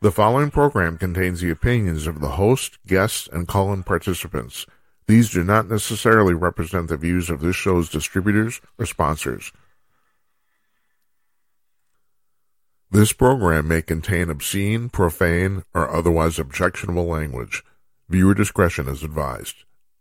The following program contains the opinions of the host, guests, and call-in participants. These do not necessarily represent the views of this show's distributors or sponsors. This program may contain obscene, profane, or otherwise objectionable language. Viewer discretion is advised.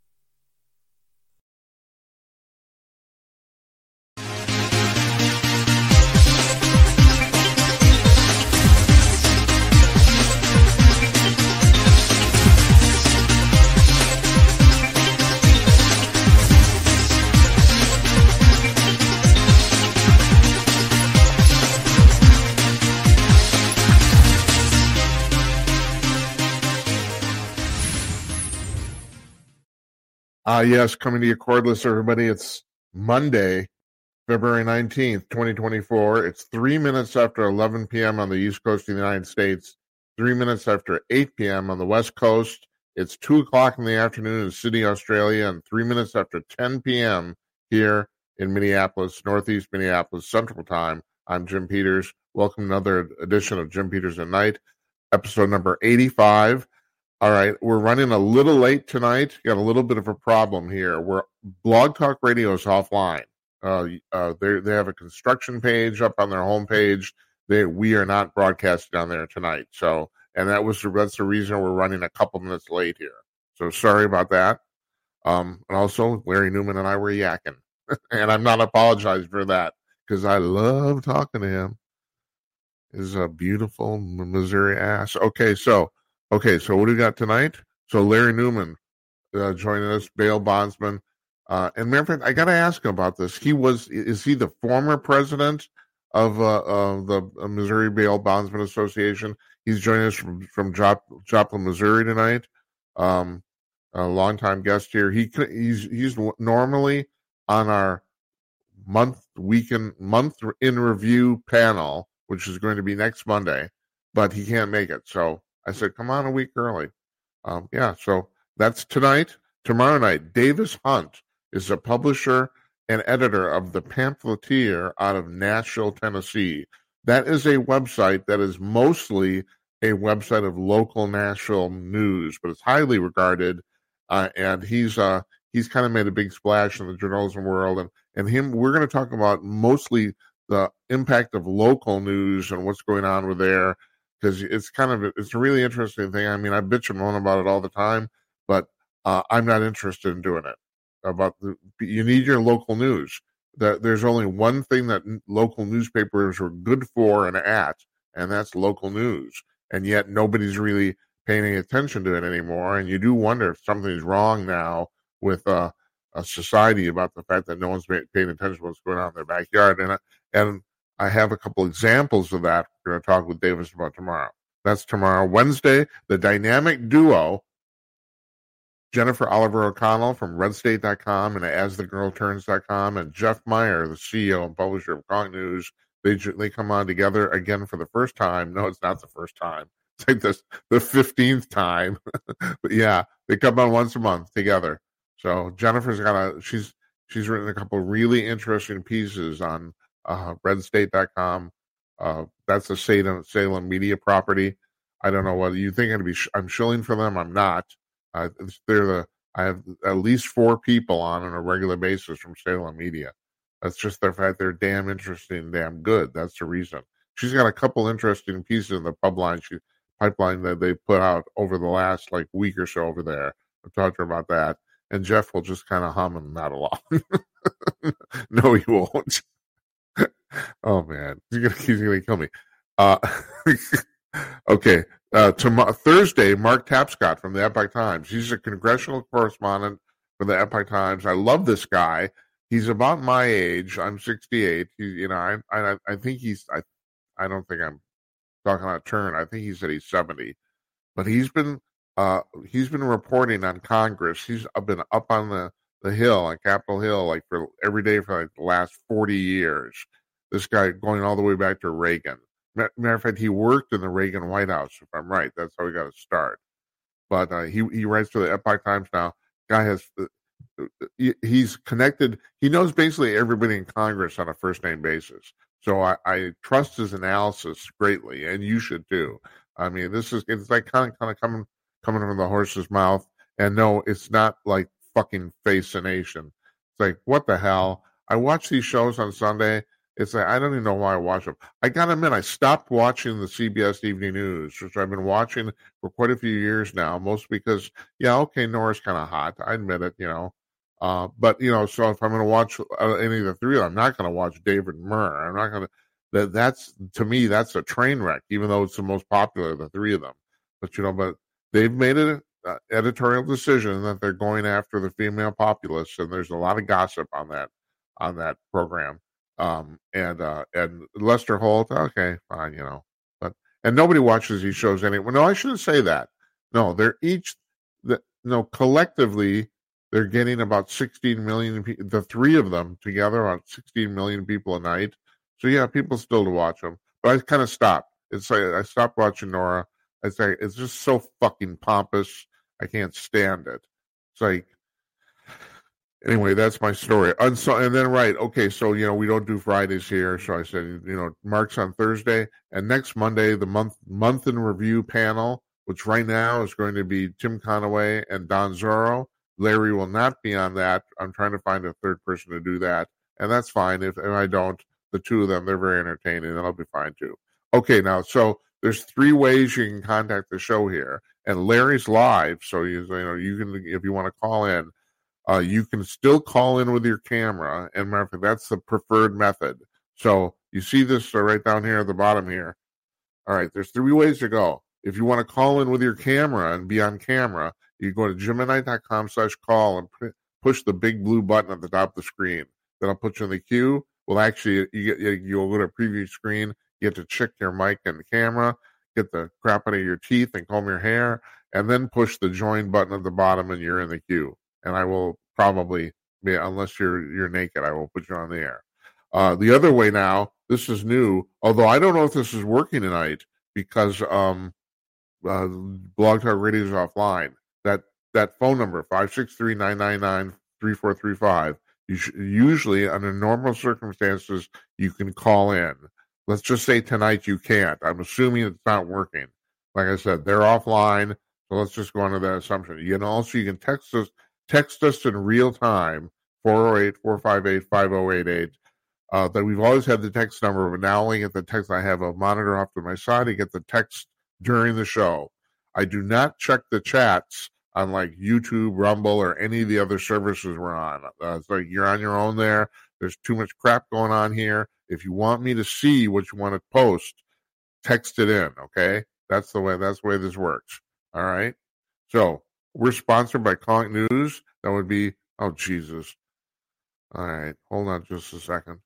Yes, coming to you cordless, everybody. It's Monday, February 19th, 2024. It's 3 minutes after 11 p.m. on the East Coast of the United States, 3 minutes after 8 p.m. on the West Coast. It's 2 o'clock in the afternoon in Sydney, Australia, and 3 minutes after 10 p.m. here in Minneapolis, Northeast Minneapolis Central Time. I'm Jim Peters. Welcome to another edition of Jim Peters at Night, episode number 85. All right, we're running a little late tonight. Got a little bit of a problem here. Blog Talk Radio is offline. They have a construction page up on their homepage. We are not broadcasting on there tonight. So, and that's the reason we're running a couple minutes late here. So sorry about that. And also, Larry Newman and I were yakking, and I'm not apologizing for that because I love talking to him. His beautiful Missouri ass. Okay, so what do we got tonight? So Larry Newman joining us, bail bondsman. And matter of fact, I got to ask him about this. Is he the former president of the Missouri Bail Bondsman Association? He's joining us from Joplin, Missouri tonight. A longtime guest here. He's normally on our month in review panel, which is going to be next Monday, but he can't make it. So I said, come on a week early. So that's tonight. Tomorrow night, Davis Hunt is the publisher and editor of The Pamphleteer out of Nashville, Tennessee. That is a website that is mostly a website of local Nashville news, but it's highly regarded. And he's kind of made a big splash in the journalism world. And we're going to talk about mostly the impact of local news and what's going on with there. Because it's a really interesting thing. I mean, I bitch and moan about it all the time, but I'm not interested in doing it. You need your local news. There's only one thing that local newspapers are good for and that's local news. And yet nobody's really paying any attention to it anymore. And you do wonder if something's wrong now with a society about the fact that no one's paying attention to what's going on in their backyard. And I have a couple examples of that we're going to talk with Davis about tomorrow. That's tomorrow. Wednesday, the dynamic duo, Jennifer Oliver O'Connell from RedState.com and AsTheGirlTurns.com, and Jeff Meyer, the CEO and publisher of Kong News. They come on together again for the first time. No, it's not the first time. It's like the 15th time. But yeah, they come on once a month together. So Jennifer's she's written a couple really interesting pieces on RedState.com. That's a Salem media property. I don't know whether you think I'm shilling for them. I'm not. I have at least 4 people on a regular basis from Salem Media. That's just the fact they're damn interesting, damn good. That's the reason. She's got a couple interesting pieces in the pipeline that they put out over the last week or so over there. I'll talk to her about that. And Jeff will just kind of hum and nod along. No, he won't. Oh man, he's gonna kill me. Okay. Thursday, Mark Tapscott from the Epoch Times. He's a congressional correspondent for the Epoch Times. I love this guy. He's about my age. I'm 68. I think I don't think I'm talking out of turn. I think he said he's 70, but he's been reporting on Congress. He's been up on the hill on Capitol Hill for every day for the last 40 years. This guy going all the way back to Reagan. Matter of fact, he worked in the Reagan White House, if I'm right. That's how he got to start. But he writes for the Epoch Times now. Guy he's connected. He knows basically everybody in Congress on a first-name basis. So I trust his analysis greatly, and you should too. I mean, it's like kind of coming from the horse's mouth. And no, it's not like fucking fascination. It's like, what the hell? I watch these shows on Sunday. It's like, I don't even know why I watch them. I gotta admit, I stopped watching the CBS Evening News, which I've been watching for quite a few years now, mostly because, yeah, okay, Nora's kind of hot. I admit it, but, so if I'm going to watch any of the three of them, I'm not going to watch David Murr. I'm not going to, that's, to me, that's a train wreck, even though it's the most popular of the three of them. But, but they've made an editorial decision that they're going after the female populace, and there's a lot of gossip on that program. And Lester Holt, okay, fine, and nobody watches these shows anyway. No, I shouldn't say that. No, they're collectively, they're getting about 16 million people, the three of them together, about 16 million people a night. So yeah, people still to watch them. But I kind of stopped. It's like I stopped watching Nora. It's just so fucking pompous. I can't stand it. It's like, anyway, that's my story. And then, right, okay, so, we don't do Fridays here. So I said, Mark's on Thursday. And next Monday, the month in review panel, which right now is going to be Tim Conaway and Don Zorro. Larry will not be on that. I'm trying to find a third person to do that. And that's fine. If I don't, the two of them, they're very entertaining, and I'll be fine too. Okay, now, so there's three ways you can contact the show here. And Larry's live, so you can, if you want to call in, you can still call in with your camera, and matter of fact, that's the preferred method. So you see this right down here at the bottom here. All right, there's three ways to go. If you want to call in with your camera and be on camera, you go to jimandknight.com/call and push the big blue button at the top of the screen. That'll put you in the queue. Well, actually, you'll go to a preview screen, you get to check your mic and the camera, get the crap out of your teeth and comb your hair, and then push the join button at the bottom, and you're in the queue. And I will probably, unless you're naked, I will put you on the air. The other way now, this is new, although I don't know if this is working tonight because Blog Talk Radio is offline. That phone number, 563-999-3435, usually under normal circumstances, you can call in. Let's just say tonight you can't. I'm assuming it's not working. Like I said, they're offline, so let's just go under that assumption. You can text us in real time, 408-458-5088. That we've always had the text number, but now only get the text. I have a monitor off to my side to get the text during the show. I do not check the chats on like YouTube, Rumble, or any of the other services we're on. It's like you're on your own there. There's too much crap going on here. If you want me to see what you want to post, text it in, okay? That's the way this works. All right? So we're sponsored by Conk News. That would be, oh, Jesus. All right. Hold on just a second.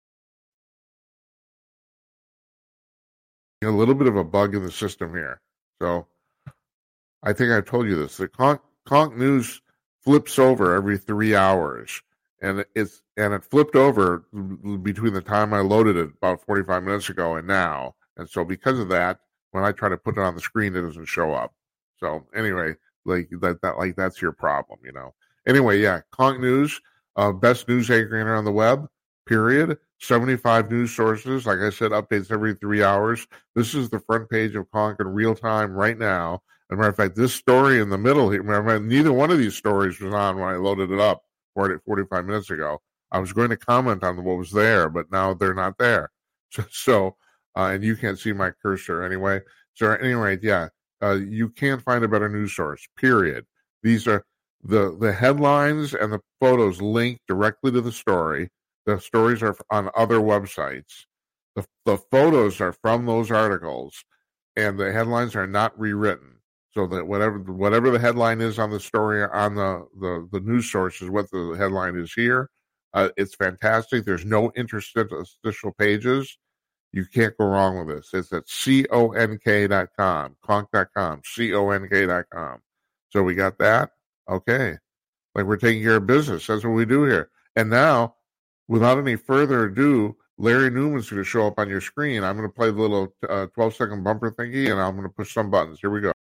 A little bit of a bug in the system here. So I think I told you this. The Conk News flips over every 3 hours. And it flipped over between the time I loaded it about 45 minutes ago and now. And so because of that, when I try to put it on the screen, it doesn't show up. So anyway, that's your problem, Anyway, yeah, Conk News, best news aggregator on the web, period. 75 news sources. Like I said, updates every 3 hours. This is the front page of Conk in real time right now. As a matter of fact, this story in the middle here, neither one of these stories was on when I loaded it up 45 minutes ago. I was going to comment on what was there, but now they're not there. So and you can't see my cursor anyway. So anyway, yeah, you can't find a better news source, period. These are the headlines and the photos linked directly to the story. The stories are on other websites. The photos are from those articles, and the headlines are not rewritten. So that whatever the headline is on the story on the news source is what the headline is here. It's fantastic. There's no interstitial pages. You can't go wrong with this. It's at conk.com, conk.com, conk.com. So we got that. Okay. Like we're taking care of business. That's what we do here. And now, without any further ado, Larry Newman's going to show up on your screen. I'm going to play the little 12-second bumper thingy, and I'm going to push some buttons. Here we go.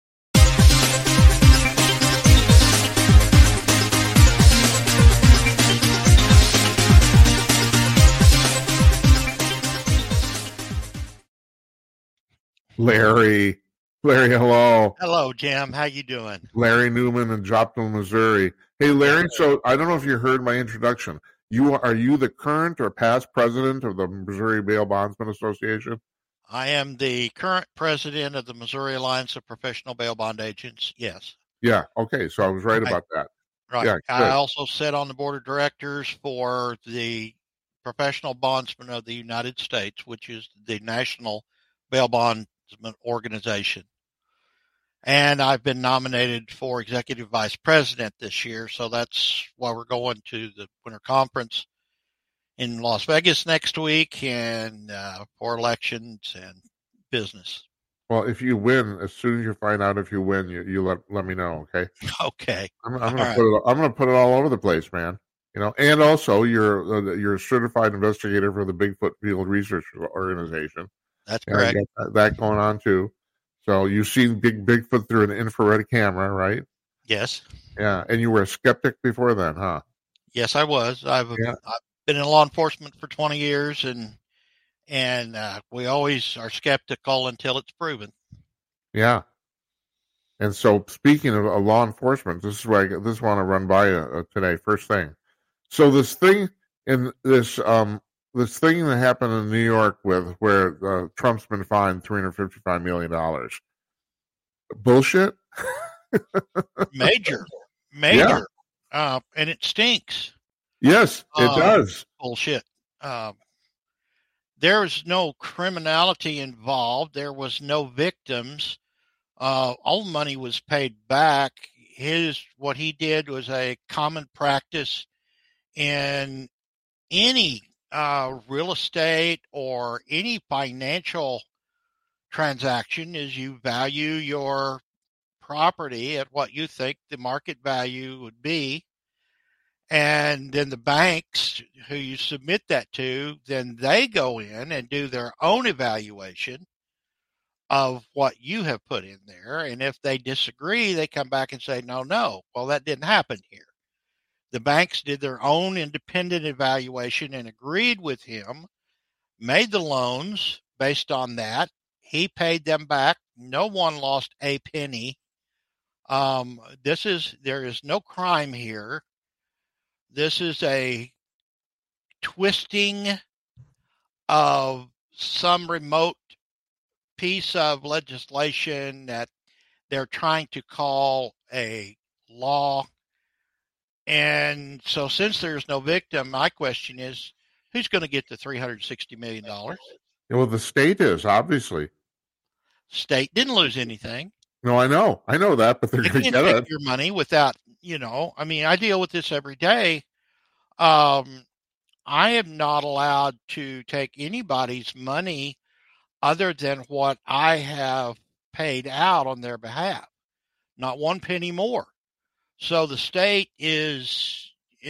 Larry, Larry, hello. Hello, Jim. How you doing? Larry Newman in Joplin, Missouri. Hey, Yes, Larry. sir. So I don't know if you heard my introduction. Are you the current or past president of the Missouri Bail Bondsman Association? I am the current president of the Missouri Alliance of Professional Bail Bond Agents. Yes. Yeah. Okay. So I was right Right. about that. Right. Yeah. I Good. also sit on the board of directors for the Professional Bondsmen of the United States, which is the National Bail Bondsman Organization. And I've been nominated for executive vice president this year. So that's why we're going to the winter conference in Las Vegas next week and for elections and business. Well, if you win, as soon as you find out if you win, you let me know. Okay. Okay. I'm All gonna right. put it. I'm gonna put it all over the place, man. And also you're a certified investigator for the Bigfoot Field Research Organization. That's Yeah, correct. you got that going on too. So you've seen Bigfoot through an infrared camera, right? Yes. Yeah, and you were a skeptic before then, huh? Yes, I was. I've Yeah, been in law enforcement for 20 years, and we always are skeptical until it's proven. yeah. And so, speaking of law enforcement, this is why this want to run by today. First thing, so this thing in this thing that happened in New York with where Trump's been fined $355 million. Bullshit. Major, Yeah. major, and it stinks. Yes, it does. Bullshit. Um, there was no criminality involved. There was no victims. All money was paid back. What he did was a common practice in any real estate or any financial transaction is you value your property at what you think the market value would be. And then the banks who you submit that to, then they go in and do their own evaluation of what you have put in there. And if they disagree, they come back and say, no, well, that didn't happen here. The banks did their own independent evaluation and agreed with him, made the loans based on that. He paid them back. No one lost a penny. There is no crime here. This is a twisting of some remote piece of legislation that they're trying to call a law. And so since there's no victim, my question is, who's going to get the $360 million? Well, the state is, obviously. State didn't lose anything. No, I know that, but they're They going to can't get take it. your money without, I mean, I deal with this every day. I am not allowed to take anybody's money other than what I have paid out on their behalf, not one penny more. So the state is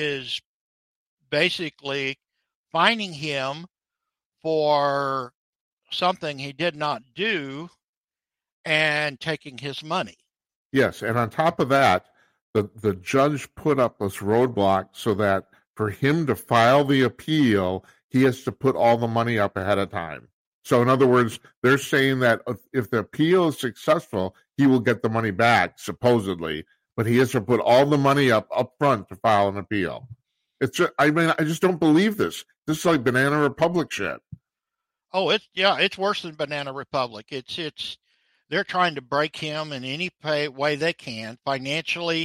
basically fining him for something he did not do and taking his money. Yes, and on top of that, the judge put up this roadblock so that for him to file the appeal, he has to put all the money up ahead of time. So in other words, they're saying that if the appeal is successful, he will get the money back, supposedly, but he has to put all the money up front to file an appeal. I just don't believe this. This is like Banana Republic shit. Oh, it's worse than Banana Republic. They're trying to break him in any way they can financially.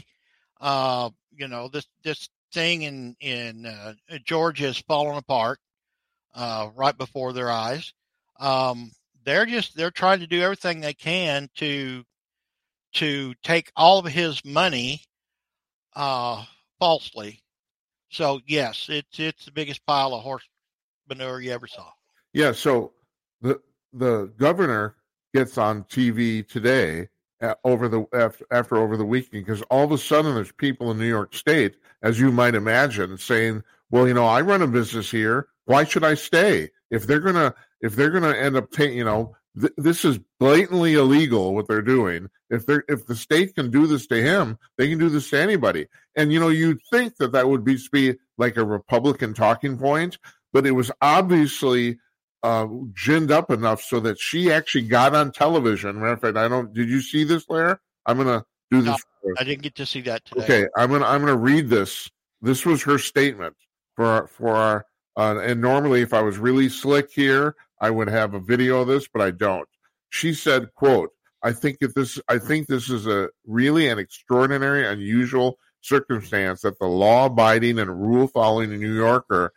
This thing in Georgia is falling apart right before their eyes. They're trying to do everything they can to take all of his money falsely. So yes, it's the biggest pile of horse manure you ever saw. Yeah, so the governor gets on TV today over the weekend because all of a sudden there's people in New York State, as you might imagine, saying, "Well, I run a business here. Why should I stay? If they're gonna end up taking, this is blatantly illegal what they're doing. If the state can do this to him, they can do this to anybody." And you'd think that would be like a Republican talking point, but it was obviously ginned up enough so that she actually got on television. Matter of fact, did you see this, Lair? I'm going to do this. No, I didn't get to see that today. Okay, I'm gonna read this. This was her statement for our, and normally if I was really slick here, I would have a video of this, but I don't. She said, quote, I think this is a really an extraordinary, unusual circumstance that the law-abiding and rule-following New Yorkers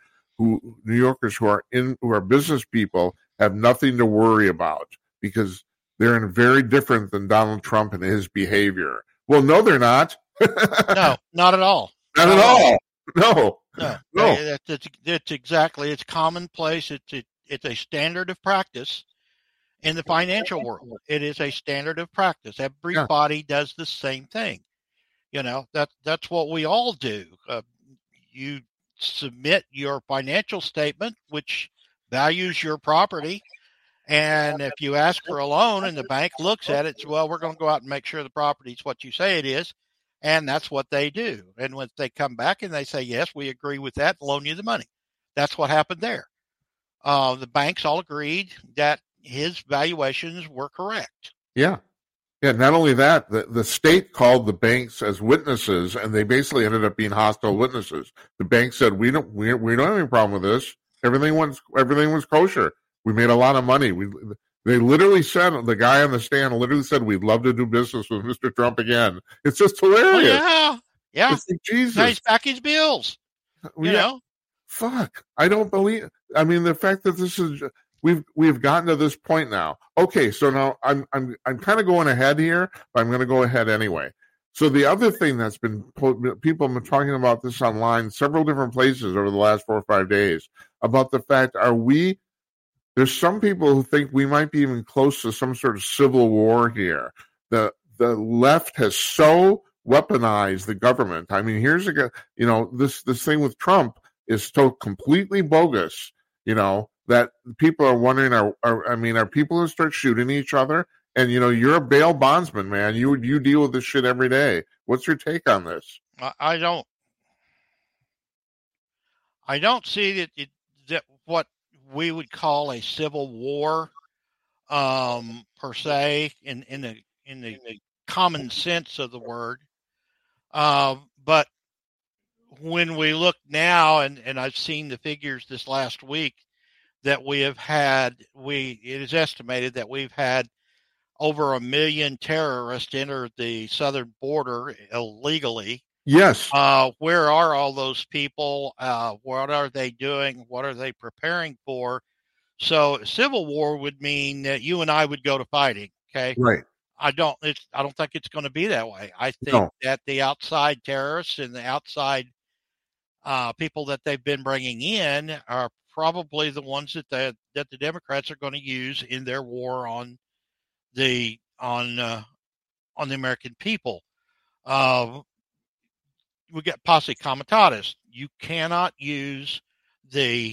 who are business people have nothing to worry about because they're very different than Donald Trump and his behavior. Well, no, they're not. No, not at all. Not at all. No. It's exactly. It's commonplace. It's a standard of practice in the financial world. It is a standard of practice. Everybody does the same thing. That's what we all do. You submit your financial statement, which values your property. And if you ask for a loan and the bank looks at it, well, we're going to go out and make sure the property is what you say it is. And that's what they do. And when they come back and they say, yes, we agree with that, loan you the money. That's what happened there. The banks all agreed that his valuations were correct. Yeah. Yeah. Not only that, the state called the banks as witnesses, and they basically ended up being hostile witnesses. The bank said, we don't have any problem with this. Everything was kosher. We made a lot of money. They literally said, the guy on the stand literally said, we'd love to do business with Mr. Trump again. It's just hilarious. Oh, yeah. It's like, Jesus. Pays back his bills. You know? Fuck. I don't believe. I mean, the fact that this is, we've gotten to this point now. Okay, so now I'm kind of going ahead here, but I'm going to go ahead anyway. So the other thing that's been, people have been talking about this online, several different places over the last 4 or 5 days, about the fact, there's some people who think we might be even close to some sort of civil war here. The left has so weaponized the government. I mean, this thing with Trump is so completely bogus, that people are wondering, are people going to start shooting each other? And, you're a bail bondsman, man. You deal with this shit every day. What's your take on this? I don't see that what we would call a civil war, per se, in the common sense of the word. But when we look now, and I've seen the figures this last week that it is estimated that we've had over 1 million terrorists enter the southern border illegally. Yes. Where are all those people? What are they doing? What are they preparing for? So civil war would mean that you and I would go to fighting. Okay. Right. I don't think it's going to be that way. I think that the outside terrorists and the outside people that they've been bringing in are probably the ones that the Democrats are going to use in their war on the American people. We get posse comitatus. You cannot use the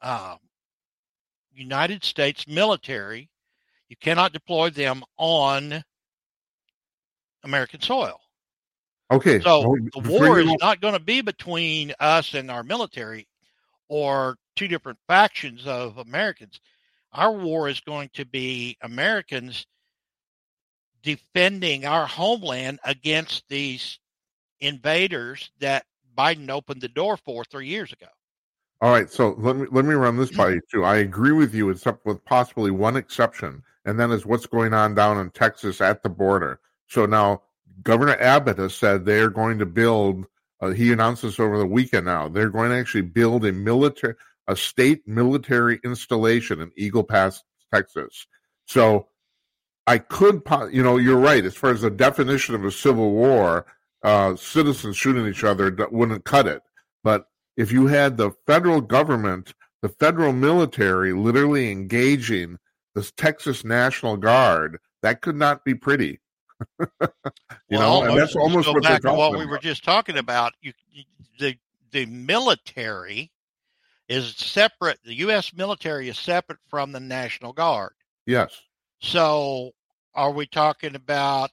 United States military. You cannot deploy them on American soil. Okay. So the war is not going to be between us and our military or two different factions of Americans. Our war is going to be Americans defending our homeland against these invaders that Biden opened the door for 3 years ago. All right, so let me run this by you too. I agree with you, except with possibly one exception, and that is what's going on down in Texas at the border. So now Governor Abbott has said they're going to build. He announced this over the weekend. Now they're going to actually build a state military installation in Eagle Pass, Texas. So I could, you're right. As far as the definition of a civil war, citizens shooting each other wouldn't cut it. But if you had the federal government, the federal military literally engaging the Texas National Guard, that could not be pretty. And that's almost what they're talking about. What we were just talking about. The military is separate. The U.S. military is separate from the National Guard. Yes. So are we talking about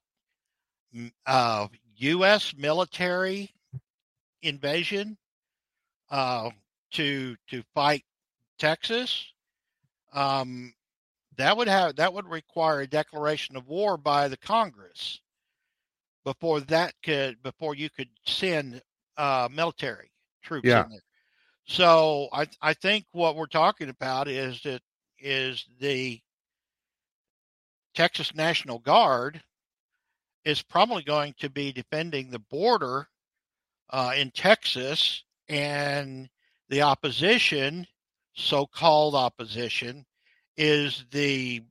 U.S. military invasion to fight Texas? that would require a declaration of war by the Congress before you could send military troops Yeah. in there. So I think what we're talking about is the Texas National Guard is probably going to be defending the border in Texas, and the opposition, so-called opposition, is the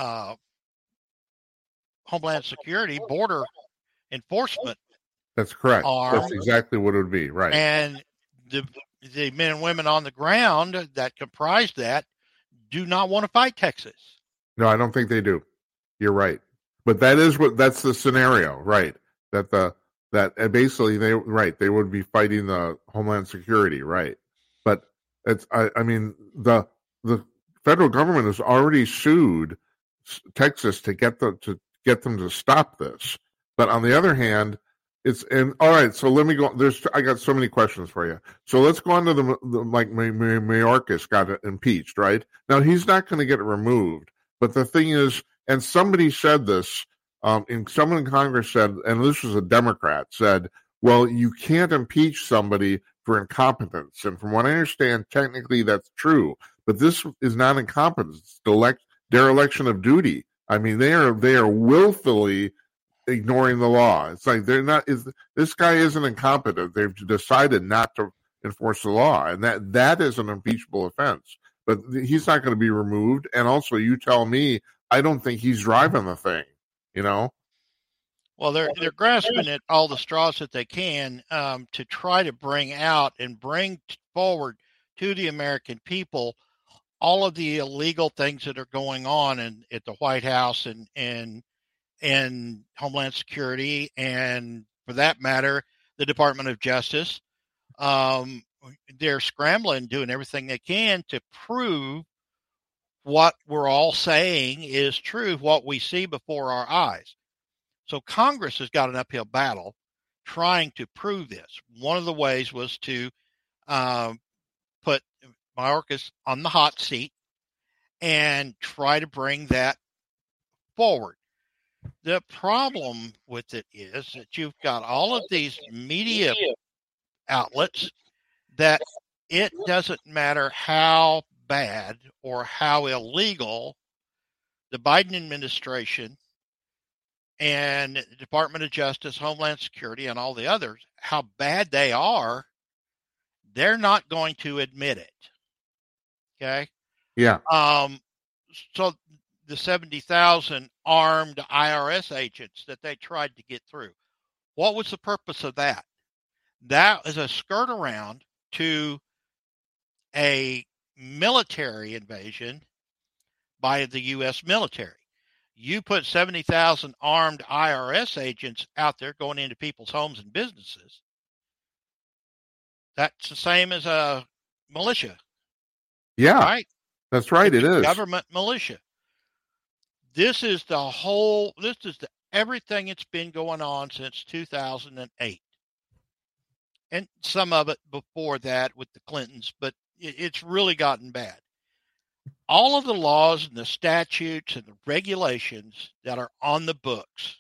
Homeland Security border enforcement. That's correct. Arm. That's exactly what it would be, right? And the men and women on the ground that comprise that do not want to fight Texas. No, I don't think they do. You're right. But that's the scenario, right? That basically they would be fighting the Homeland Security, right? But I mean the federal government has already sued Texas to get them to stop this. But on the other hand, all right. So let me go. I got so many questions for you. So let's go on to the Mayorkas got impeached, right? Now he's not going to get removed. But the thing is, and somebody said this, someone in Congress said, and this was a Democrat, said, well, you can't impeach somebody for incompetence. And from what I understand, technically that's true. But this is not incompetence. It's dereliction of duty. I mean, they are willfully ignoring the law. It's like this guy isn't incompetent. They've decided not to enforce the law. And that is an impeachable offense. But he's not going to be removed. And also, you tell me, I don't think he's driving the thing, you know? Well, they're grasping at all the straws that they can to try to bring out and bring forward to the American people all of the illegal things that are going on at the White House and Homeland Security, and for that matter, the Department of Justice. They're scrambling, doing everything they can to prove what we're all saying is true, what we see before our eyes. So Congress has got an uphill battle trying to prove this. One of the ways was to put Mayorkas on the hot seat and try to bring that forward. The problem with it is that you've got all of these media outlets that it doesn't matter how bad or how illegal the Biden administration and the Department of Justice, Homeland Security, and all the others, how bad they are, they're not going to admit it. Okay? Yeah. So the 70,000 armed IRS agents that they tried to get through, what was the purpose of that? That is a skirt around to a military invasion by the U.S. military. You put 70,000 armed IRS agents out there going into people's homes and businesses. That's the same as a militia. Yeah, right? That's right. It is government militia. This is everything that's been going on since 2008. And some of it before that with the Clintons, but it's really gotten bad. All of the laws and the statutes and the regulations that are on the books,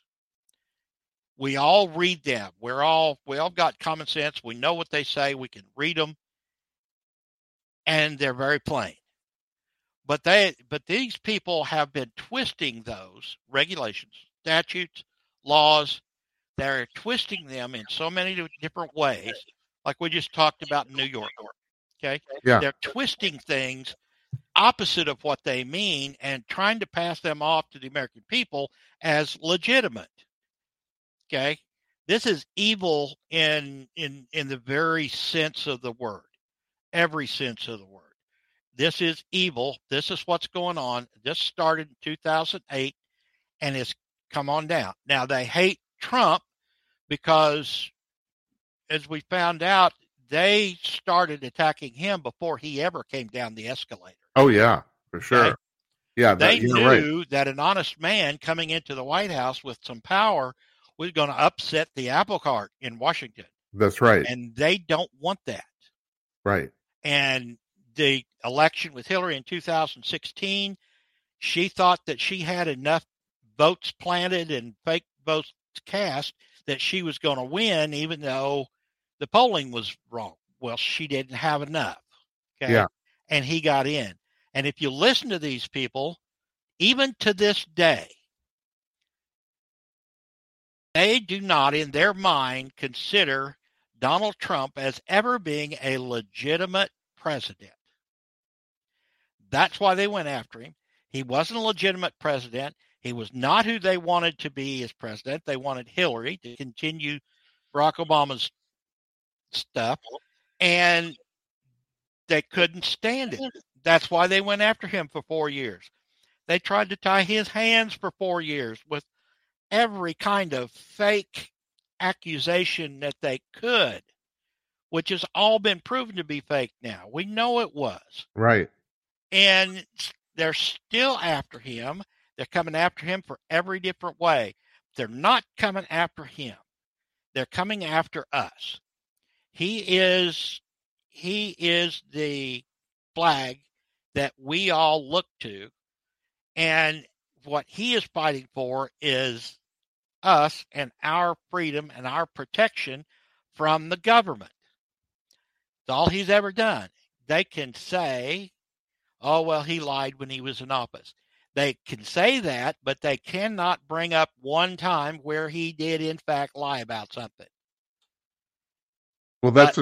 we all read them. We all got common sense. We know what they say. We can read them, and they're very plain. But these people have been twisting those regulations, statutes, laws. They're twisting them in so many different ways, like we just talked about in New York. Okay? Yeah. They're twisting things opposite of what they mean and trying to pass them off to the American people as legitimate. Okay? This is evil in the very sense of the word. Every sense of the word. This is evil. This is what's going on. This started in 2008 and it's come on down. Now they hate Trump because, as we found out, they started attacking him before he ever came down the escalator. Oh, yeah, for sure. Okay? Yeah, they knew that an honest man coming into the White House with some power was going to upset the apple cart in Washington. That's right. And they don't want that. Right. And the election with Hillary in 2016, she thought that she had enough votes planted and fake votes cast that she was going to win, even though the polling was wrong. Well, she didn't have enough. Okay. Yeah. And he got in. And if you listen to these people, even to this day, they do not, in their mind, consider Donald Trump as ever being a legitimate president. That's why they went after him. He wasn't a legitimate president. He was not who they wanted to be as president. They wanted Hillary to continue Barack Obama's stuff, and they couldn't stand it. That's why they went after him for 4 years. They tried to tie his hands for 4 years with every kind of fake accusation that they could, which has all been proven to be fake now. We know it was. Right. And they're still after him. They're coming after him for every different way. They're not coming after him. They're coming after us. He is the flag that we all look to. And what he is fighting for is us and our freedom and our protection from the government. That's all he's ever done. They can say, oh, well, he lied when he was in office. They can say that, but they cannot bring up one time where he did, in fact, lie about something. Well, that's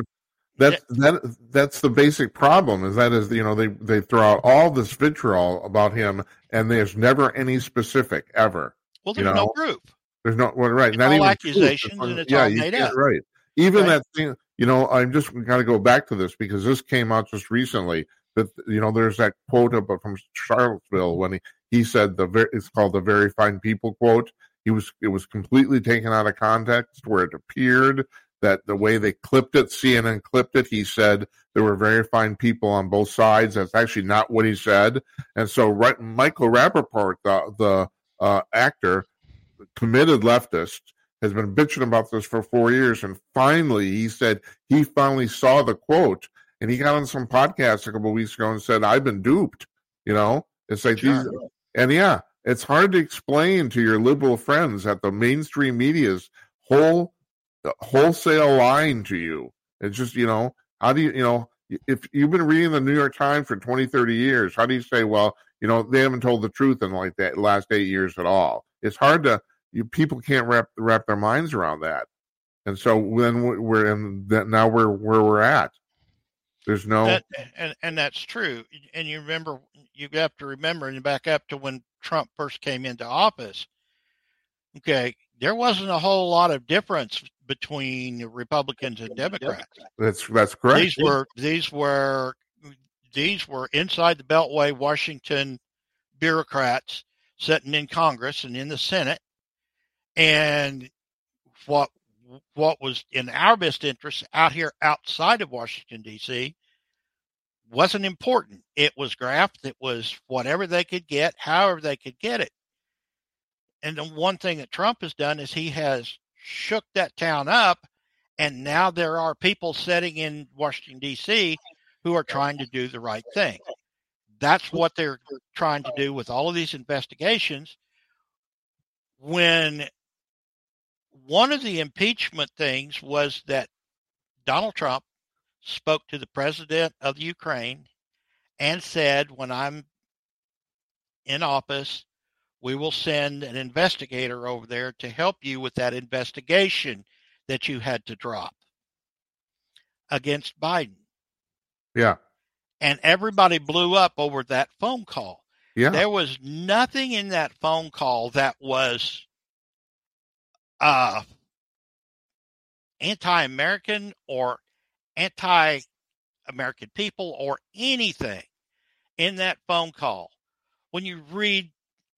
the basic problem. They throw out all this vitriol about him, and there's never any specific ever. Well, there's no proof. There's no right. It's not all even accusations, and it's all made up. Right. Even that thing. I'm just going to go back to this because this came out just recently. That there's that quote from Charlottesville when he said it's called the "very fine people" quote. It was completely taken out of context where it appeared that the way they clipped it, CNN clipped it. He said there were very fine people on both sides. That's actually not what he said. And so, Michael Rappaport, the actor, committed leftist, has been bitching about this for 4 years, and finally he said he finally saw the quote. And he got on some podcast a couple of weeks ago and said, I've been duped. It's like it's hard to explain to your liberal friends that the mainstream media's wholesale lying to you. It's just, how do you, if you've been reading the New York Times for 20, 30 years, how do you say, well, they haven't told the truth in like that last 8 years at all? It's hard to, people can't wrap their minds around that. And so then we're in that now where we're at. There's no, and that's true. And you have to remember and back up to when Trump first came into office. Okay, there wasn't a whole lot of difference between Republicans and Democrats. That's correct. These were inside the Beltway Washington bureaucrats sitting in Congress and in the Senate, and what was in our best interest out here outside of Washington, D.C. wasn't important. It was graft. It was whatever they could get, however they could get it. And the one thing that Trump has done is he has shook that town up, and now there are people sitting in Washington, D.C. who are trying to do the right thing. That's what they're trying to do with all of these investigations. When one of the impeachment things was that Donald Trump spoke to the president of the Ukraine and said, when I'm in office, we will send an investigator over there to help you with that investigation that you had to drop against Biden. Yeah. And everybody blew up over that phone call. Yeah. There was nothing in that phone call that was anti-American or anti-American people or anything in that phone call. When you read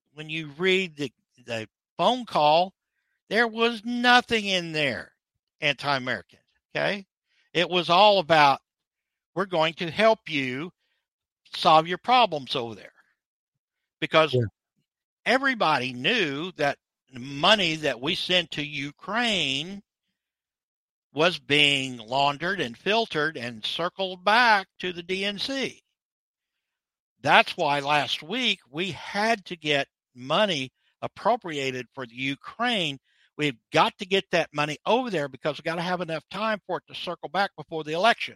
the phone call, there was nothing in there anti-American. Okay, it was all about, we're going to help you solve your problems over there, because everybody knew that the money that we sent to Ukraine was being laundered and filtered and circled back to the DNC. That's why last week we had to get money appropriated for the Ukraine. We've got to get that money over there because we've got to have enough time for it to circle back before the election.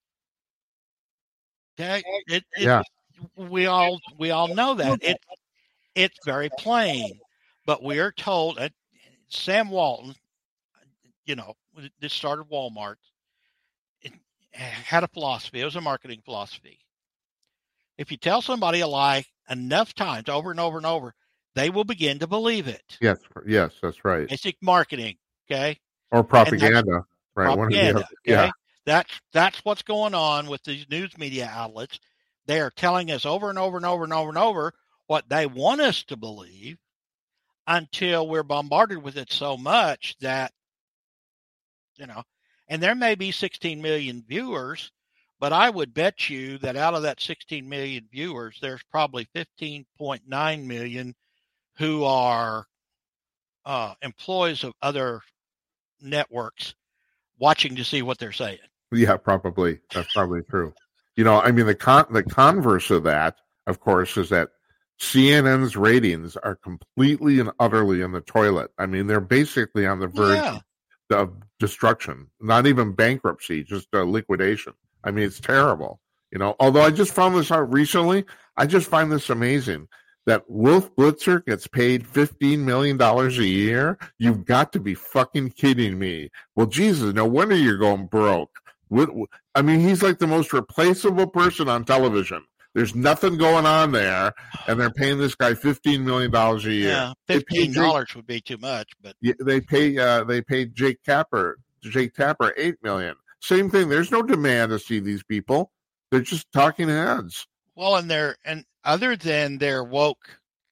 Okay, Yeah. we all know that it's very plain, but we are told that Sam Walton, this started Walmart, it had a philosophy. It was a marketing philosophy. If you tell somebody a lie enough times, over and over and over, they will begin to believe it. Yes, that's right. Basic marketing, okay? Or propaganda, right? Propaganda, okay? Yeah. That's what's going on with these news media outlets. They are telling us over and over and over and over and over what they want us to believe until we're bombarded with it so much that, and there may be 16 million viewers, but I would bet you that out of that 16 million viewers, there's probably 15.9 million who are employees of other networks watching to see what they're saying. Yeah, probably. That's probably true. The converse of that, of course, is that CNN's ratings are completely and utterly in the toilet. I mean, they're basically on the verge of destruction, not even bankruptcy, just liquidation. I mean, it's terrible. Although I just found this out recently, I just find this amazing that Wolf Blitzer gets paid $15 million a year. You've got to be fucking kidding me. Well, Jesus, no wonder you're going broke. I mean, he's like the most replaceable person on television. There's nothing going on there, and they're paying this guy $15 million a year. Yeah, $15 would be too much, but they pay Jake Tapper $8 million. Same thing. There's no demand to see these people. They're just talking heads. Well, and other than their woke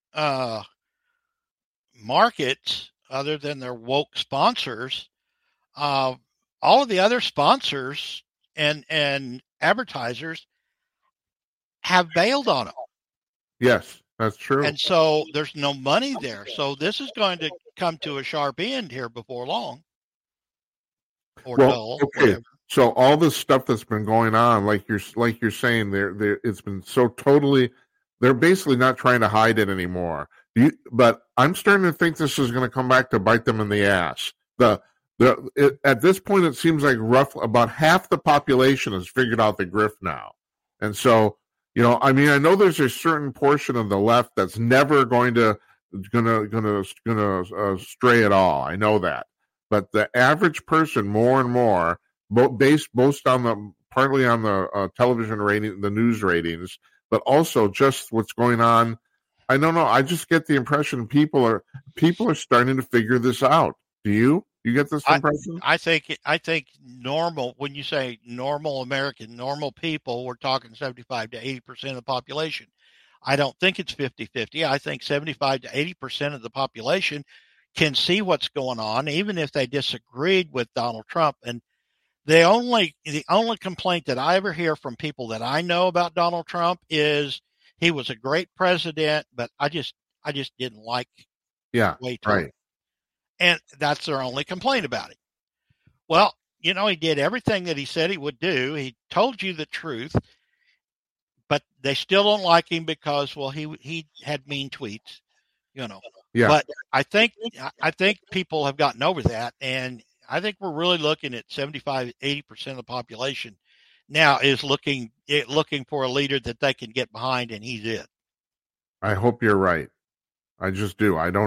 markets, other than their woke sponsors, all of the other sponsors and advertisers have bailed on them. Yes, that's true. And so there's no money there. So this is going to come to a sharp end here before long. Or dull, okay. Whatever. So all this stuff that's been going on, like you're saying, it's been so totally. They're basically not trying to hide it anymore. But I'm starting to think this is going to come back to bite them in the ass. At this point, it seems like roughly about half the population has figured out the grift now, and so I mean, I know there's a certain portion of the left that's never going to stray at all. I know that, but the average person, more and more, based partly on the television rating, the news ratings, but also just what's going on. I don't know. I just get the impression people are starting to figure this out. Do you? You get this impression? I think normal, when you say normal American, normal people, we're talking 75 to 80% of the population. I don't think it's 50-50. I think 75 to 80% of the population can see what's going on, even if they disagreed with Donald Trump. And the only complaint that I ever hear from people that I know about Donald Trump is he was a great president, but I just didn't like the way he right. And that's their only complaint about it. Well, he did everything that he said he would do. He told you the truth, but they still don't like him because, he had mean tweets, Yeah. But I think people have gotten over that, and I think we're really looking at 75, 80% of the population now is looking for a leader that they can get behind, and he's it. I hope you're right. I just do. I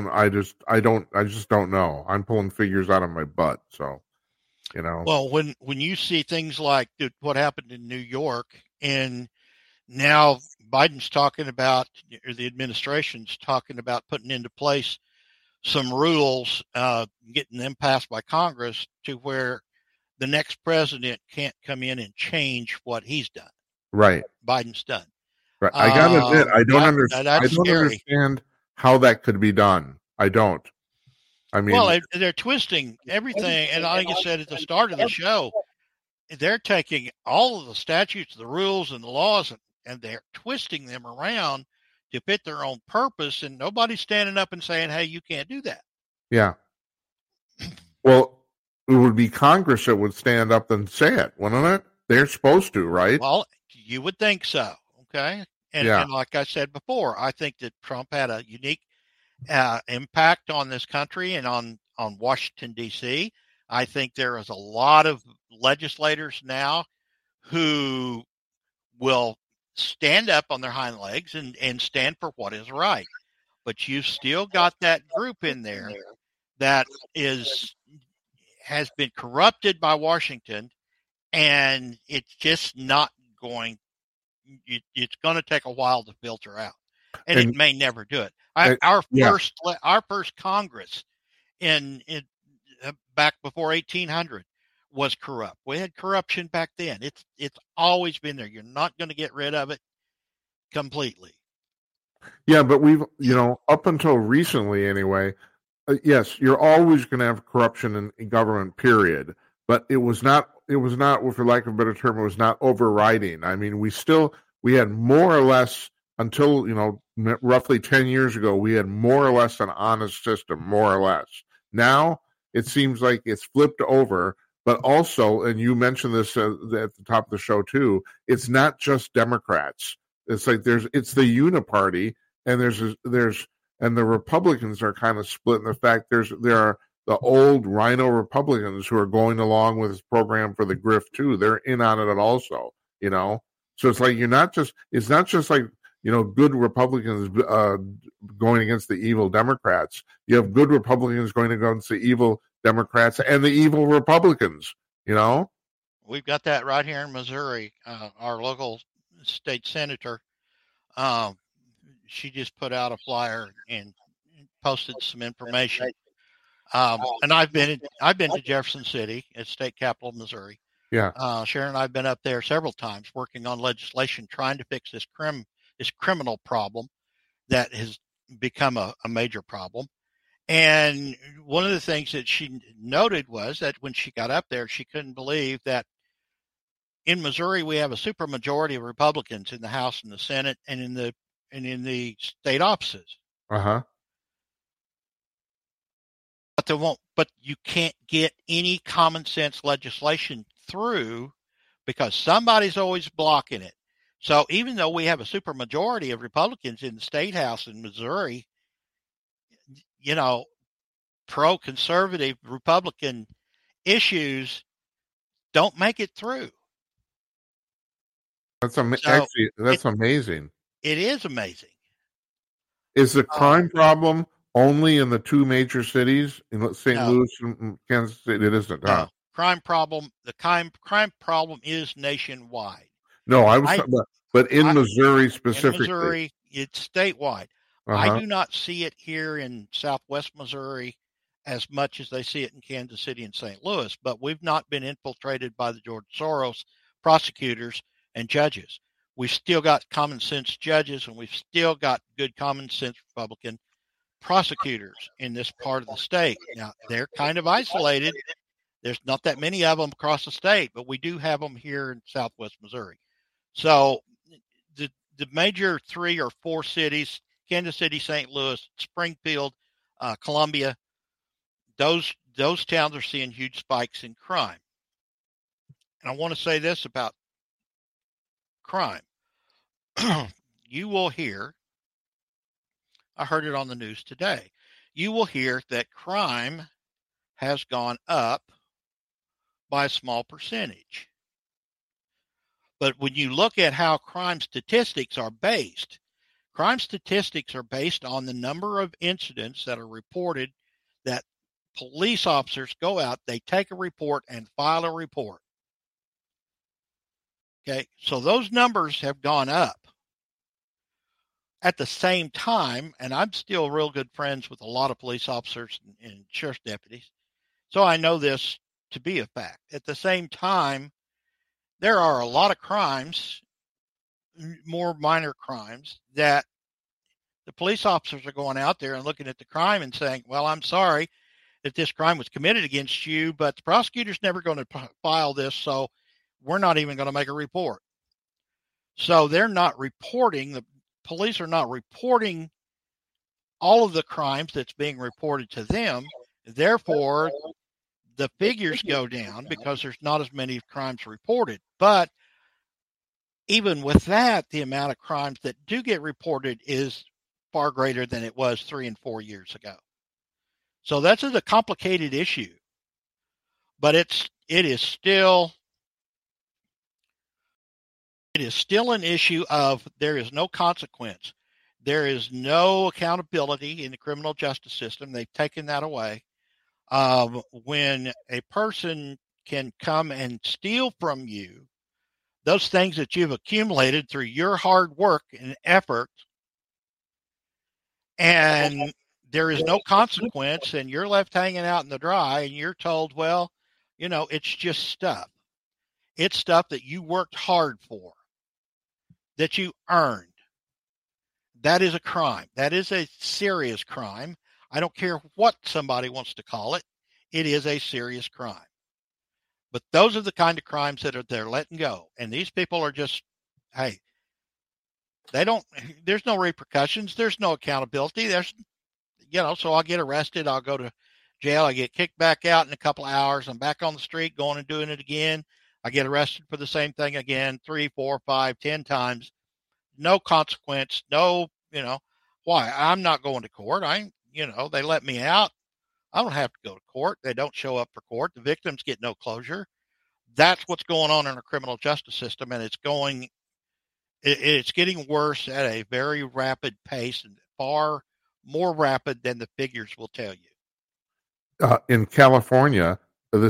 just don't know. I'm pulling figures out of my butt. So, Well, when you see things like what happened in New York, and now Biden's talking about, or the administration's talking about putting into place some rules, getting them passed by Congress to where the next president can't come in and change what he's done. Right. Biden's done. Right. I gotta admit, I don't understand how that could be done. I don't. I mean, well, they're twisting everything, and like I said at the start of the show, they're taking all of the statutes, the rules, and the laws, and they're twisting them around to fit their own purpose, and nobody's standing up and saying, "Hey, you can't do that." Yeah. Well, it would be Congress that would stand up and say it, wouldn't it? They're supposed to, right? Well, you would think so. Okay. And like I said before, I think that Trump had a unique impact on this country and on Washington, D.C. I think there is a lot of legislators now who will stand up on their hind legs and stand for what is right. But you've still got that group in there that has been corrupted by Washington, and it's just not going. It's going to take a while to filter out, and it may never do it. Our first Congress in back before 1800 was corrupt. We had corruption back then. It's always been there. You're not going to get rid of it completely. Yeah, but we've, up until recently anyway, yes, you're always going to have corruption in government, period. But it was not, for lack of a better term, it was not overriding. I mean, we had more or less, until, roughly 10 years ago, we had more or less an honest system, more or less. Now, it seems like it's flipped over, but also, and you mentioned this at the top of the show too, it's not just Democrats. It's like it's the uniparty, and and the Republicans are kind of split in the fact there are the old Rhino Republicans who are going along with this program for the grift too. They're in on it also, So it's like it's not just like, good Republicans going against the evil Democrats. You have good Republicans going against the evil Democrats and the evil Republicans, We've got that right here in Missouri. Our local state senator, she just put out a flyer and posted some information. And I've been to Jefferson City, it's state capital of Missouri. Yeah. Sharon and I have been up there several times working on legislation trying to fix this criminal problem that has become a major problem. And one of the things that she noted was that when she got up there, she couldn't believe that in Missouri we have a supermajority of Republicans in the House and the Senate and in the state offices. Uh-huh. But you can't get any common sense legislation through because somebody's always blocking it. So even though we have a supermajority of Republicans in the state house in Missouri, pro-conservative Republican issues don't make it through. That's amazing. It is amazing. Is the crime problem only in the two major cities, in St. Louis and Kansas City? It isn't. No. The crime problem is nationwide. No, but in Missouri specifically. In Missouri, it's statewide. Uh-huh. I do not see it here in Southwest Missouri as much as they see it in Kansas City and St. Louis, but we've not been infiltrated by the George Soros prosecutors and judges. We've still got common sense judges, and we've still got good common sense Republican prosecutors in this part of the state. Now, they're kind of isolated. There's not that many of them across the state, but we do have them here in Southwest Missouri. So the major 3 or 4 cities, Kansas City, St. Louis, Springfield, Columbia, those towns are seeing huge spikes in crime. And I want to say this about crime. You will hear, I heard it on the news today, you will hear that crime has gone up by a small percentage. But when you look at how crime statistics are based on the number of incidents that are reported, that police officers go out, they take a report and file a report. Okay, so those numbers have gone up. At the same time, and I'm still real good friends with a lot of police officers and sheriff's deputies, so I know this to be a fact. At the same time, there are a lot of crimes, more minor crimes, that the police officers are going out there and looking at the crime and saying, well, I'm sorry that this crime was committed against you, but the prosecutor's never going to file this, so we're not even going to make a report. So they're not reporting, the police are not reporting all of the crimes that's being reported to them. Therefore, the figures go down because there's not as many crimes reported. But even with that, the amount of crimes that do get reported is far greater than it was 3 and 4 years ago. So that's a complicated issue, but it is still an issue of there is no consequence. There is no accountability in the criminal justice system. They've taken that away. When a person can come and steal from you those things that you've accumulated through your hard work and effort, and there is no consequence, and you're left hanging out in the dry, and you're told, well, it's just stuff. It's stuff that you worked hard for, that you earned. That is a crime. That is a serious crime. I don't care what somebody wants to call it. It is a serious crime. But those are the kind of crimes that they're letting go. And these people are just, hey, there's no repercussions. There's no accountability. So I'll get arrested. I'll go to jail. I get kicked back out in a couple of hours. I'm back on the street going and doing it again. I get arrested for the same thing again, 3, 4, 5, 10 times. No consequence. No, why? I'm not going to court. They let me out. I don't have to go to court. They don't show up for court. The victims get no closure. That's what's going on in our criminal justice system, and it's getting worse at a very rapid pace, and far more rapid than the figures will tell you. In California, no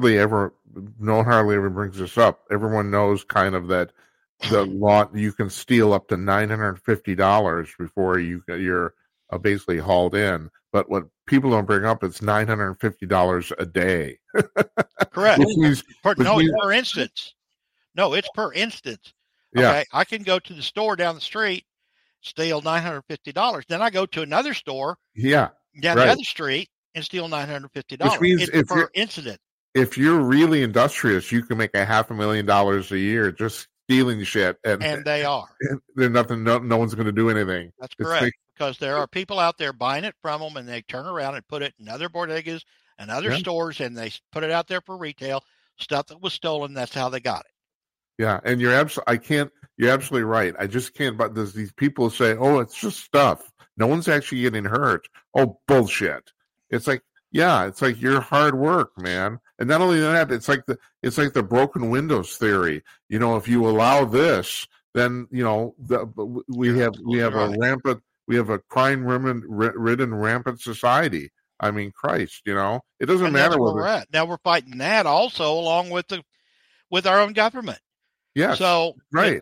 one hardly ever brings this up. Everyone knows kind of that the law, you can steal up to $950 before you're basically hauled in. But what people don't bring up, it's $950 a day. Correct. It's per instance. No, it's per instance. Yeah. Okay, I can go to the store down the street, steal $950. Then I go to another store down the other street and steal $950. Which means it's per incident. If you're really industrious, you can make $500,000 a year just stealing shit. And they are. There's nothing. No one's going to do anything. That's correct. Because there are people out there buying it from them, and they turn around and put it in other bodegas and other stores, and they put it out there for retail. Stuff that was stolen. That's how they got it. Yeah, and you're absolutely right. I just can't. But these people say, "Oh, it's just stuff. No one's actually getting hurt." Oh, bullshit! It's like your hard work, man. And not only that, it's like the broken windows theory. If you allow this, then we have a crime-ridden rampant society. I mean, Christ, it doesn't matter where we're at. Now we're fighting that also along with our own government. Yeah. So right.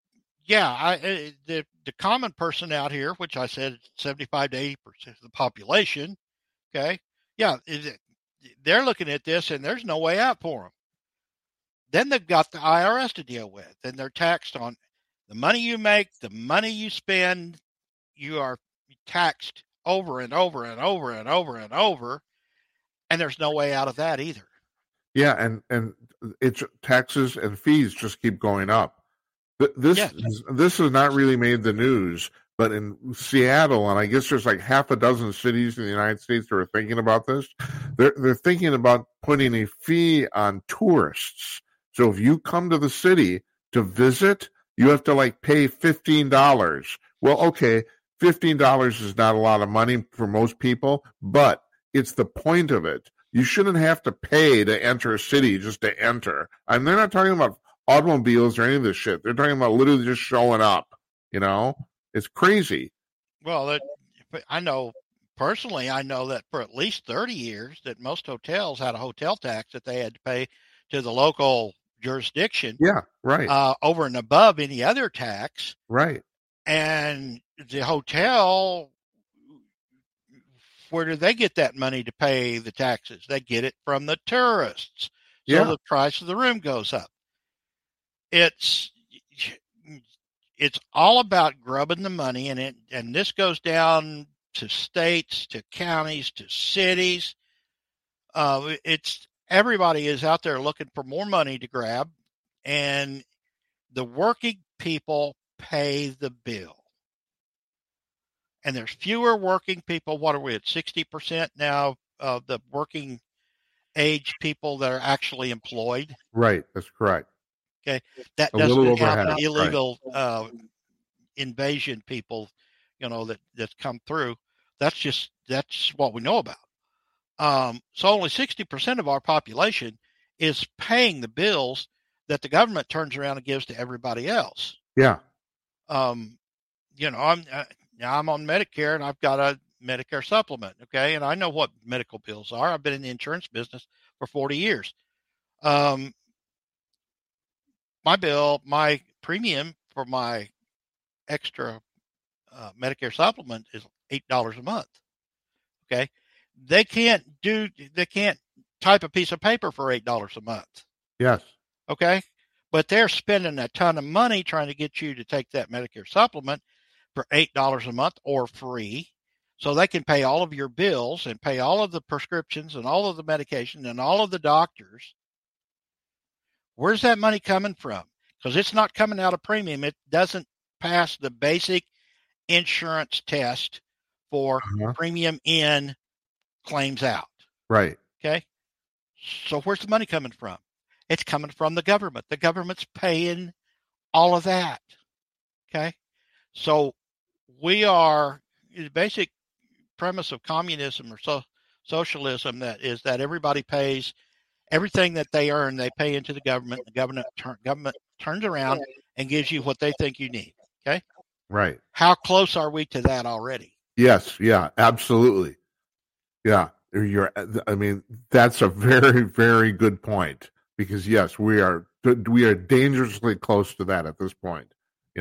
The common person out here, which I said 75 to 80% of the population. Okay. Yeah. They're looking at this and there's no way out for them. Then they've got the IRS to deal with, and they're taxed on the money you make, the money you spend. You are taxed over and over and over and over and over, and there's no way out of that either. Yeah, and it's taxes and fees just keep going up. This has not really made the news, but in Seattle, and I guess there's like half a dozen cities in the United States that are thinking about this. They're thinking about putting a fee on tourists. So if you come to the city to visit, you have to pay $15. Well, okay, $15 is not a lot of money for most people, but it's the point of it. You shouldn't have to pay to enter a city just to enter. And they're not talking about automobiles or any of this shit. They're talking about literally just showing up. It's crazy. Well, I know personally, that for at least 30 years that most hotels had a hotel tax that they had to pay to the local jurisdiction. Yeah, right. Over and above any other tax. Right. And the hotel, where do they get that money to pay the taxes? They get it from the tourists. So the price of the room goes up. It's all about grubbing the money, and this goes down to states, to counties, to cities. Everybody is out there looking for more money to grab, and the working people pay the bill. And there's fewer working people. What are we at? 60% now of the working age people that are actually employed. Right. That's correct. Okay, that A little doesn't over have half, the right. illegal invasion people, that's come through. That's what we know about. So only 60% of our population is paying the bills that the government turns around and gives to everybody else. Yeah. I'm on Medicare and I've got a Medicare supplement. Okay. And I know what medical bills are. I've been in the insurance business for 40 years. My premium for my extra Medicare supplement is $8 a month. Okay. They can't type a piece of paper for $8 a month. Yes. Okay. But they're spending a ton of money trying to get you to take that Medicare supplement for $8 a month or free, so they can pay all of your bills and pay all of the prescriptions and all of the medication and all of the doctors. Where's that money coming from? Because it's not coming out of premium. It doesn't pass the basic insurance test for premium in, claims out. Right. Okay. So where's the money coming from? It's coming from the government. The government's paying all of that. Okay. So the basic premise of communism or socialism is that everybody pays everything that they earn, they pay into the government. The government turns around and gives you what they think you need. Okay. Right. How close are we to that already? Yes. Yeah, absolutely. Yeah. That's a very, very good point, because yes, we are dangerously close to that at this point.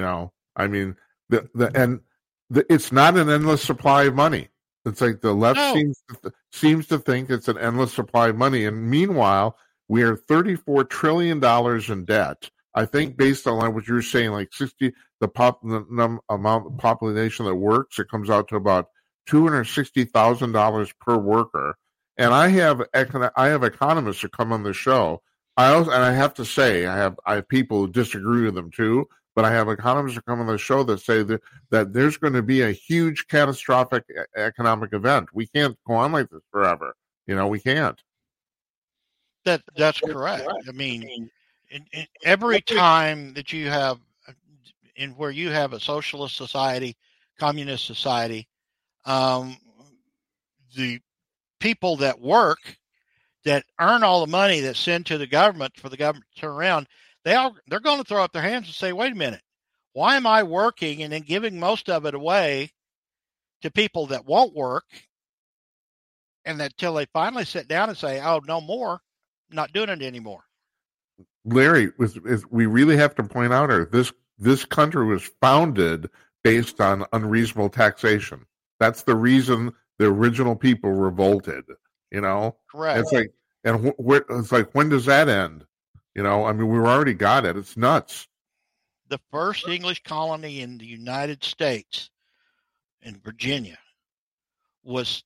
It's not an endless supply of money. It's like the left seems to think it's an endless supply of money, and meanwhile, we are $34 trillion in debt. I think based on what you're saying, like 60, the amount of population that works, it comes out to about $260,000 per worker. And I have economists who come on the show. I have to say, I have people who disagree with them too. But I have economists who come on the show that say that there's going to be a huge catastrophic economic event. We can't go on like this forever. We can't. That's correct. I mean, every time that you have where you have a socialist society, communist society, the people that work, that earn all the money that's sent to the government for the government to turn around, they're going to throw up their hands and say, wait a minute, why am I working and then giving most of it away to people that won't work? And until they finally sit down and say, oh, no more, I'm not doing it anymore. Larry, we really have to point out this country was founded based on unreasonable taxation. That's the reason the original people revolted, Correct. It's like, when does that end? We've already got it. It's nuts. The first English colony in the United States, in Virginia, was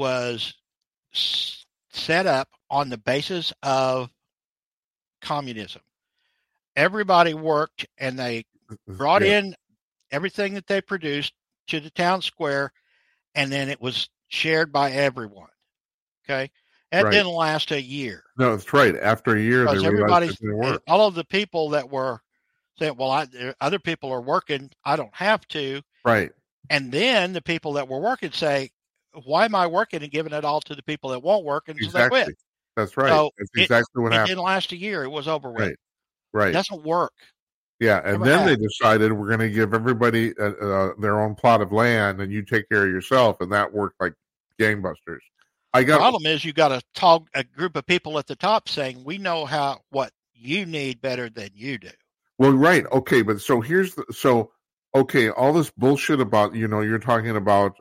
set up on the basis of communism. Everybody worked, and they brought in everything that they produced to the town square, and then it was shared by everyone. Okay. That didn't last a year. No, that's right. After a year, they realized it didn't work. All of the people that were saying, well, other people are working, I don't have to. Right. And then the people that were working say, why am I working and giving it all to the people that won't work? And so they quit. That's right. So that's exactly what happened. It didn't last a year. It was over with. Right. It doesn't work. Yeah, and then they decided we're going to give everybody their own plot of land, and you take care of yourself, and that worked like gangbusters. The problem is you got a group of people at the top saying, we know what you need better than you do. Well, right. Okay, but so all this bullshit about, you're talking about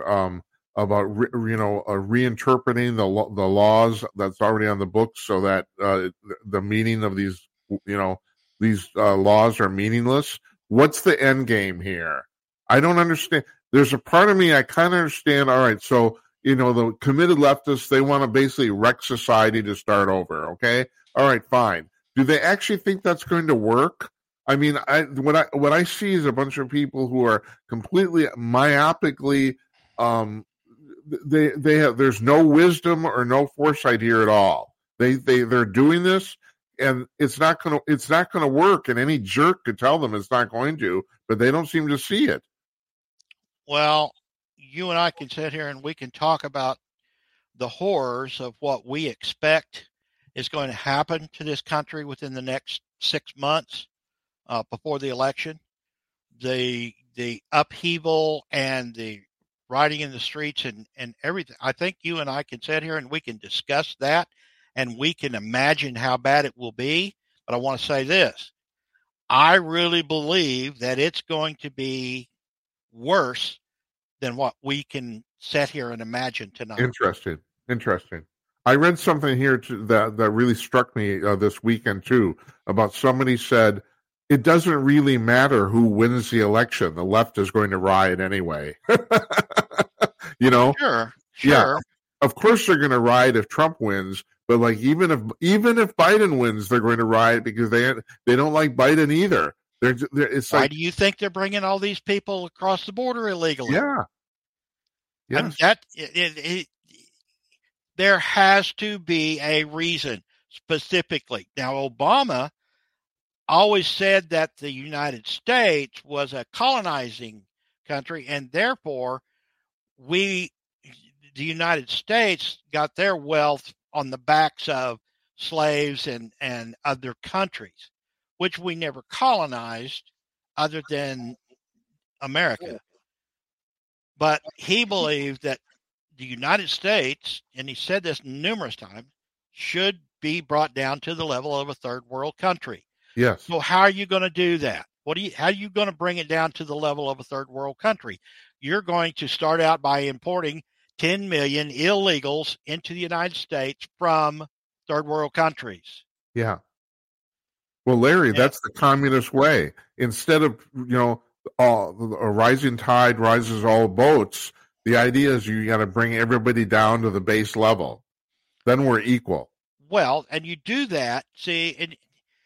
reinterpreting the laws that's already on the books, so that the meaning of these laws are meaningless. What's the end game here? I don't understand. There's a part of me I kind of understand. All right, so the committed leftists, they want to basically wreck society to start over. Okay, all right, fine. Do they actually think that's going to work? I mean, what I see is a bunch of people who are completely myopically. There's no wisdom or no foresight here at all. They're doing this and it's not gonna work. And any jerk could tell them it's not going to, but they don't seem to see it. Well, you and I can sit here and we can talk about the horrors of what we expect is going to happen to this country within the next 6 months before the election. The upheaval and the rioting in the streets and everything. I think you and I can sit here and we can discuss that and we can imagine how bad it will be. But I want to say this. I really believe that it's going to be worse than what we can sit here and imagine tonight. Interesting. I read something here that really struck me this weekend too, about somebody said, it doesn't really matter who wins the election. The left is going to riot anyway. You know? Sure. Yeah. Of course they're going to riot if Trump wins, but like even if Biden wins, they're going to riot because they don't like Biden either. It's Why like, do you think they're bringing all these people across the border illegally? Yeah. Yes. There has to be a reason specifically. Now, Obama always said that the United States was a colonizing country, and therefore the United States got their wealth on the backs of slaves and other countries, which we never colonized other than America. But he believed that the United States, and he said this numerous times, should be brought down to the level of a third world country. Yes. So how are you going to do that? How are you going to bring it down to the level of a third world country? You're going to start out by importing 10 million illegals into the United States from third world countries. Yeah. Well, Larry, that's the communist way. Instead of, a rising tide rises all boats, the idea is you got to bring everybody down to the base level. Then we're equal. Well, and you do that, see, and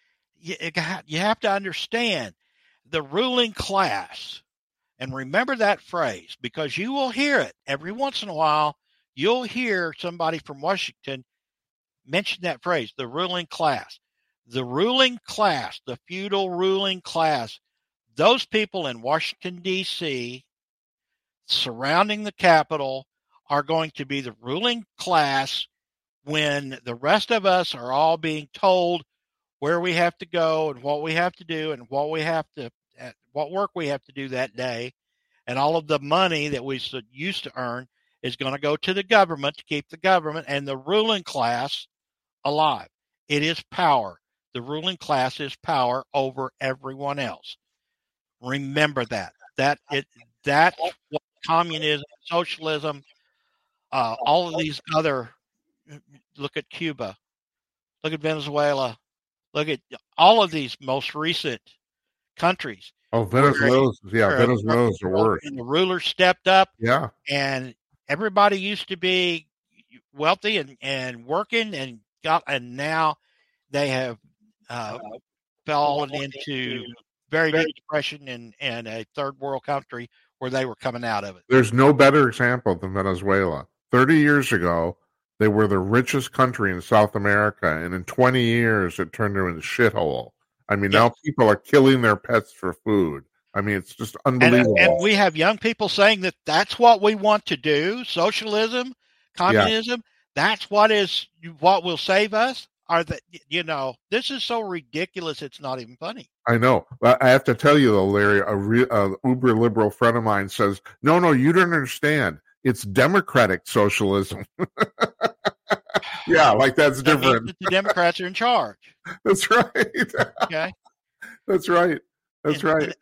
you have to understand the ruling class. And remember that phrase, because you will hear it every once in a while. You'll hear somebody from Washington mention that phrase, the ruling class. The ruling class, the feudal ruling class, those people in Washington, D.C., surrounding the Capitol, are going to be the ruling class when the rest of us are all being told where we have to go and what we have to do and what work we have to do that day. And all of the money that we used to earn is going to go to the government to keep the government and the ruling class alive. It is power. The ruling class is power over everyone else. Remember that. That's what communism, socialism, all of these other, look at Cuba, look at Venezuela, look at all of these most recent countries. Oh, Venezuela's the worst. And the rulers stepped up. Yeah. And everybody used to be wealthy and working and now they have fallen into very deep depression and a third world country where they were coming out of it. There's no better example than Venezuela. 30 years ago, they were the richest country in South America, and in 20 years, it turned into a shithole. I mean, now people are killing their pets for food. I mean, it's just unbelievable. And we have young people saying that that's what we want to do, socialism, communism, that's what will save us. This is so ridiculous, it's not even funny. I know. I have to tell you, though, Larry, a uber liberal friend of mine says, no, you don't understand. It's democratic socialism. Yeah, like that's different. That the Democrats are in charge. That's right. Okay. That's right. Hey,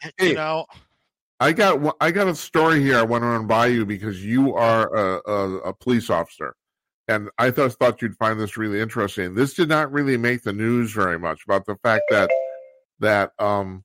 I got a story here I want to run by you because you are a police officer. And I thought you'd find this really interesting. This did not really make the news very much about the fact that I'm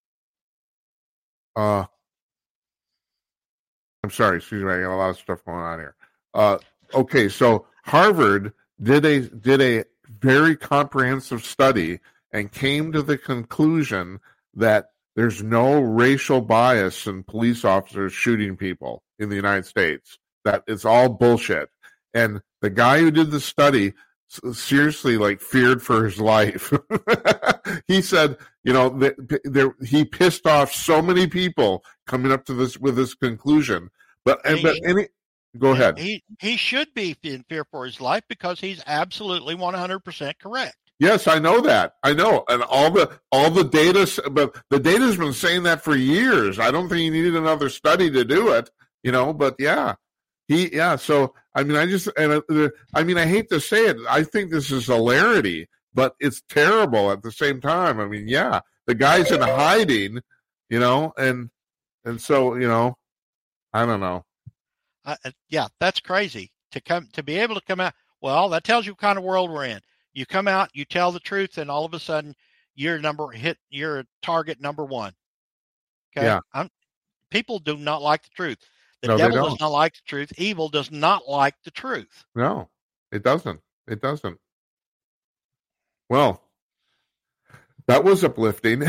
sorry, excuse me, I got a lot of stuff going on here. Okay, so Harvard did a very comprehensive study and came to the conclusion that there's no racial bias in police officers shooting people in the United States. That it's all bullshit. And the guy who did the study seriously like feared for his life. He said, he pissed off so many people coming up to this with this conclusion. Go ahead. He should be in fear for his life because he's absolutely 100% correct. Yes, I know that. I know, and all the data, but the data's been saying that for years. I don't think he needed another study to do it, But yeah, So I mean, I hate to say it. I think this is hilarity, but it's terrible at the same time. I mean, yeah, the guy's in hiding, and so I don't know. Yeah, that's crazy to be able to come out. Well, that tells you what kind of world we're in. You come out, you tell the truth, and all of a sudden you're target number one. Okay. Yeah. People do not like the truth. The devil does not like the truth. Evil does not like the truth. No, it doesn't. It doesn't. Well, that was uplifting.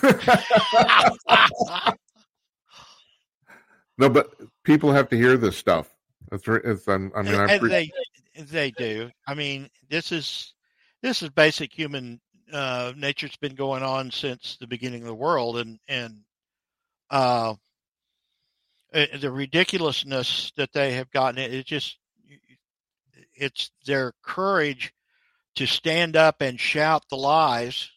No, but people have to hear this stuff. They do. I mean, this is basic human nature. It's been going on since the beginning of the world, and the ridiculousness that they have gotten. It's their courage to stand up and shout the lies,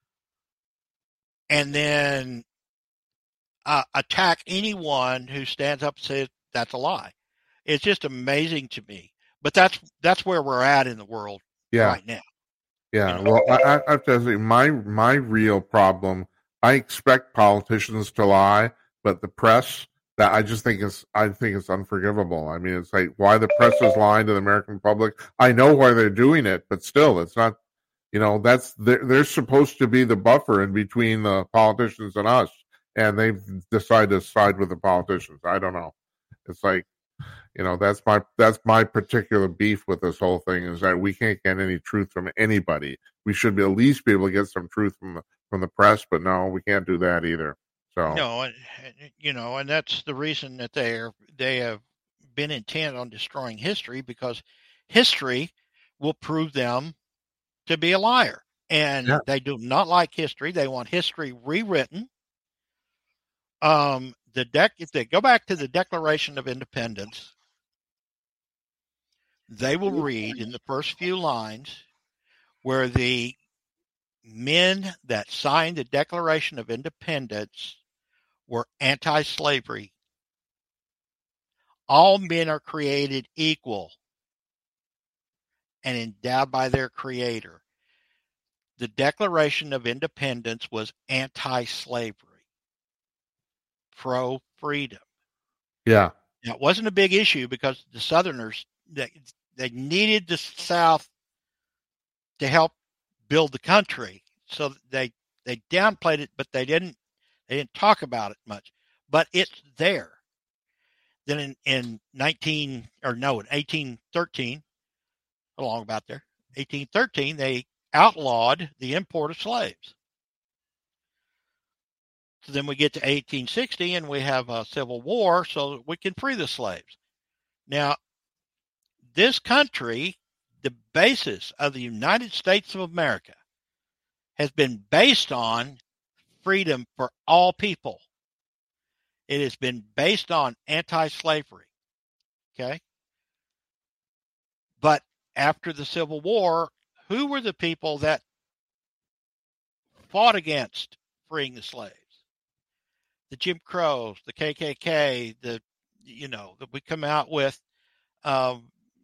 and then attack anyone who stands up and says that's a lie. It's just amazing to me. But that's where we're at in the world right now. Yeah. Well, I have to say, my real problem. I expect politicians to lie, but the press. That I think it's unforgivable. I mean, it's like why the press is lying to the American public. I know why they're doing it, but still, it's not. They're supposed to be the buffer in between the politicians and us, and they've decided to side with the politicians. I don't know. It's like, that's my particular beef with this whole thing is that we can't get any truth from anybody. We should at least be able to get some truth from the press, but no, we can't do that either. So no, and that's the reason that they have been intent on destroying history, because history will prove them to be a liar, and they do not like history. They want history rewritten. If they go back to the Declaration of Independence, they will read in the first few lines where the men that signed the Declaration of Independence were anti-slavery. All men are created equal and endowed by their Creator. The Declaration of Independence was anti-slavery, pro-freedom. Yeah. Now, it wasn't a big issue because the Southerners, they needed the South to help build the country. So they downplayed it, but they didn't talk about it much. But it's there. Then in 1813, along about there, 1813, they outlawed the import of slaves. So then we get to 1860 and we have a civil war so that we can free the slaves. Now, this country, the basis of the United States of America, has been based on freedom for all people. It has been based on anti-slavery. Okay? But after the Civil War, who were the people that fought against freeing the slaves? The Jim Crows, the KKK, that we come out with the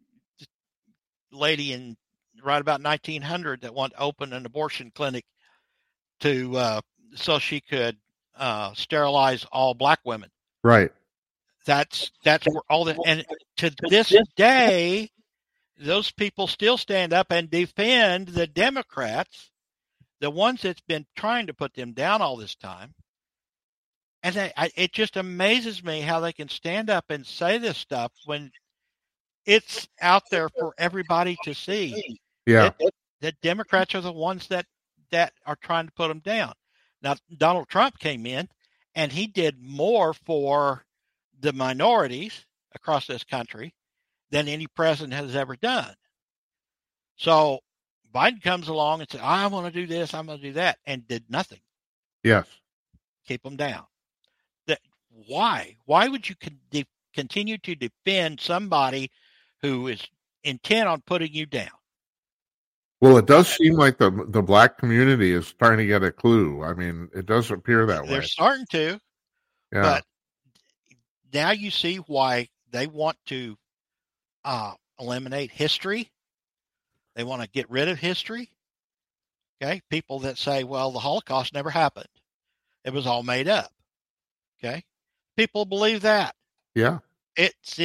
lady in right about 1900 that wanted to open an abortion clinic to so she could sterilize all black women. Right. That's where all that, and to this day, those people still stand up and defend the Democrats, the ones that's been trying to put them down all this time. And it just amazes me how they can stand up and say this stuff when it's out there for everybody to see. Yeah. That Democrats are the ones that are trying to put them down. Now, Donald Trump came in and he did more for the minorities across this country than any president has ever done. So Biden comes along and says, I want to do this, I'm going to do that, and did nothing. Yes. Keep them down. Why? Why would you continue to defend somebody who is intent on putting you down? Well, it does seem like the black community is starting to get a clue. I mean, it does appear that way. They're starting to, yeah. But now you see why they want to eliminate history. They want to get rid of history. Okay, people that say, well, the Holocaust never happened. It was all made up. Okay, people believe that. Yeah. It's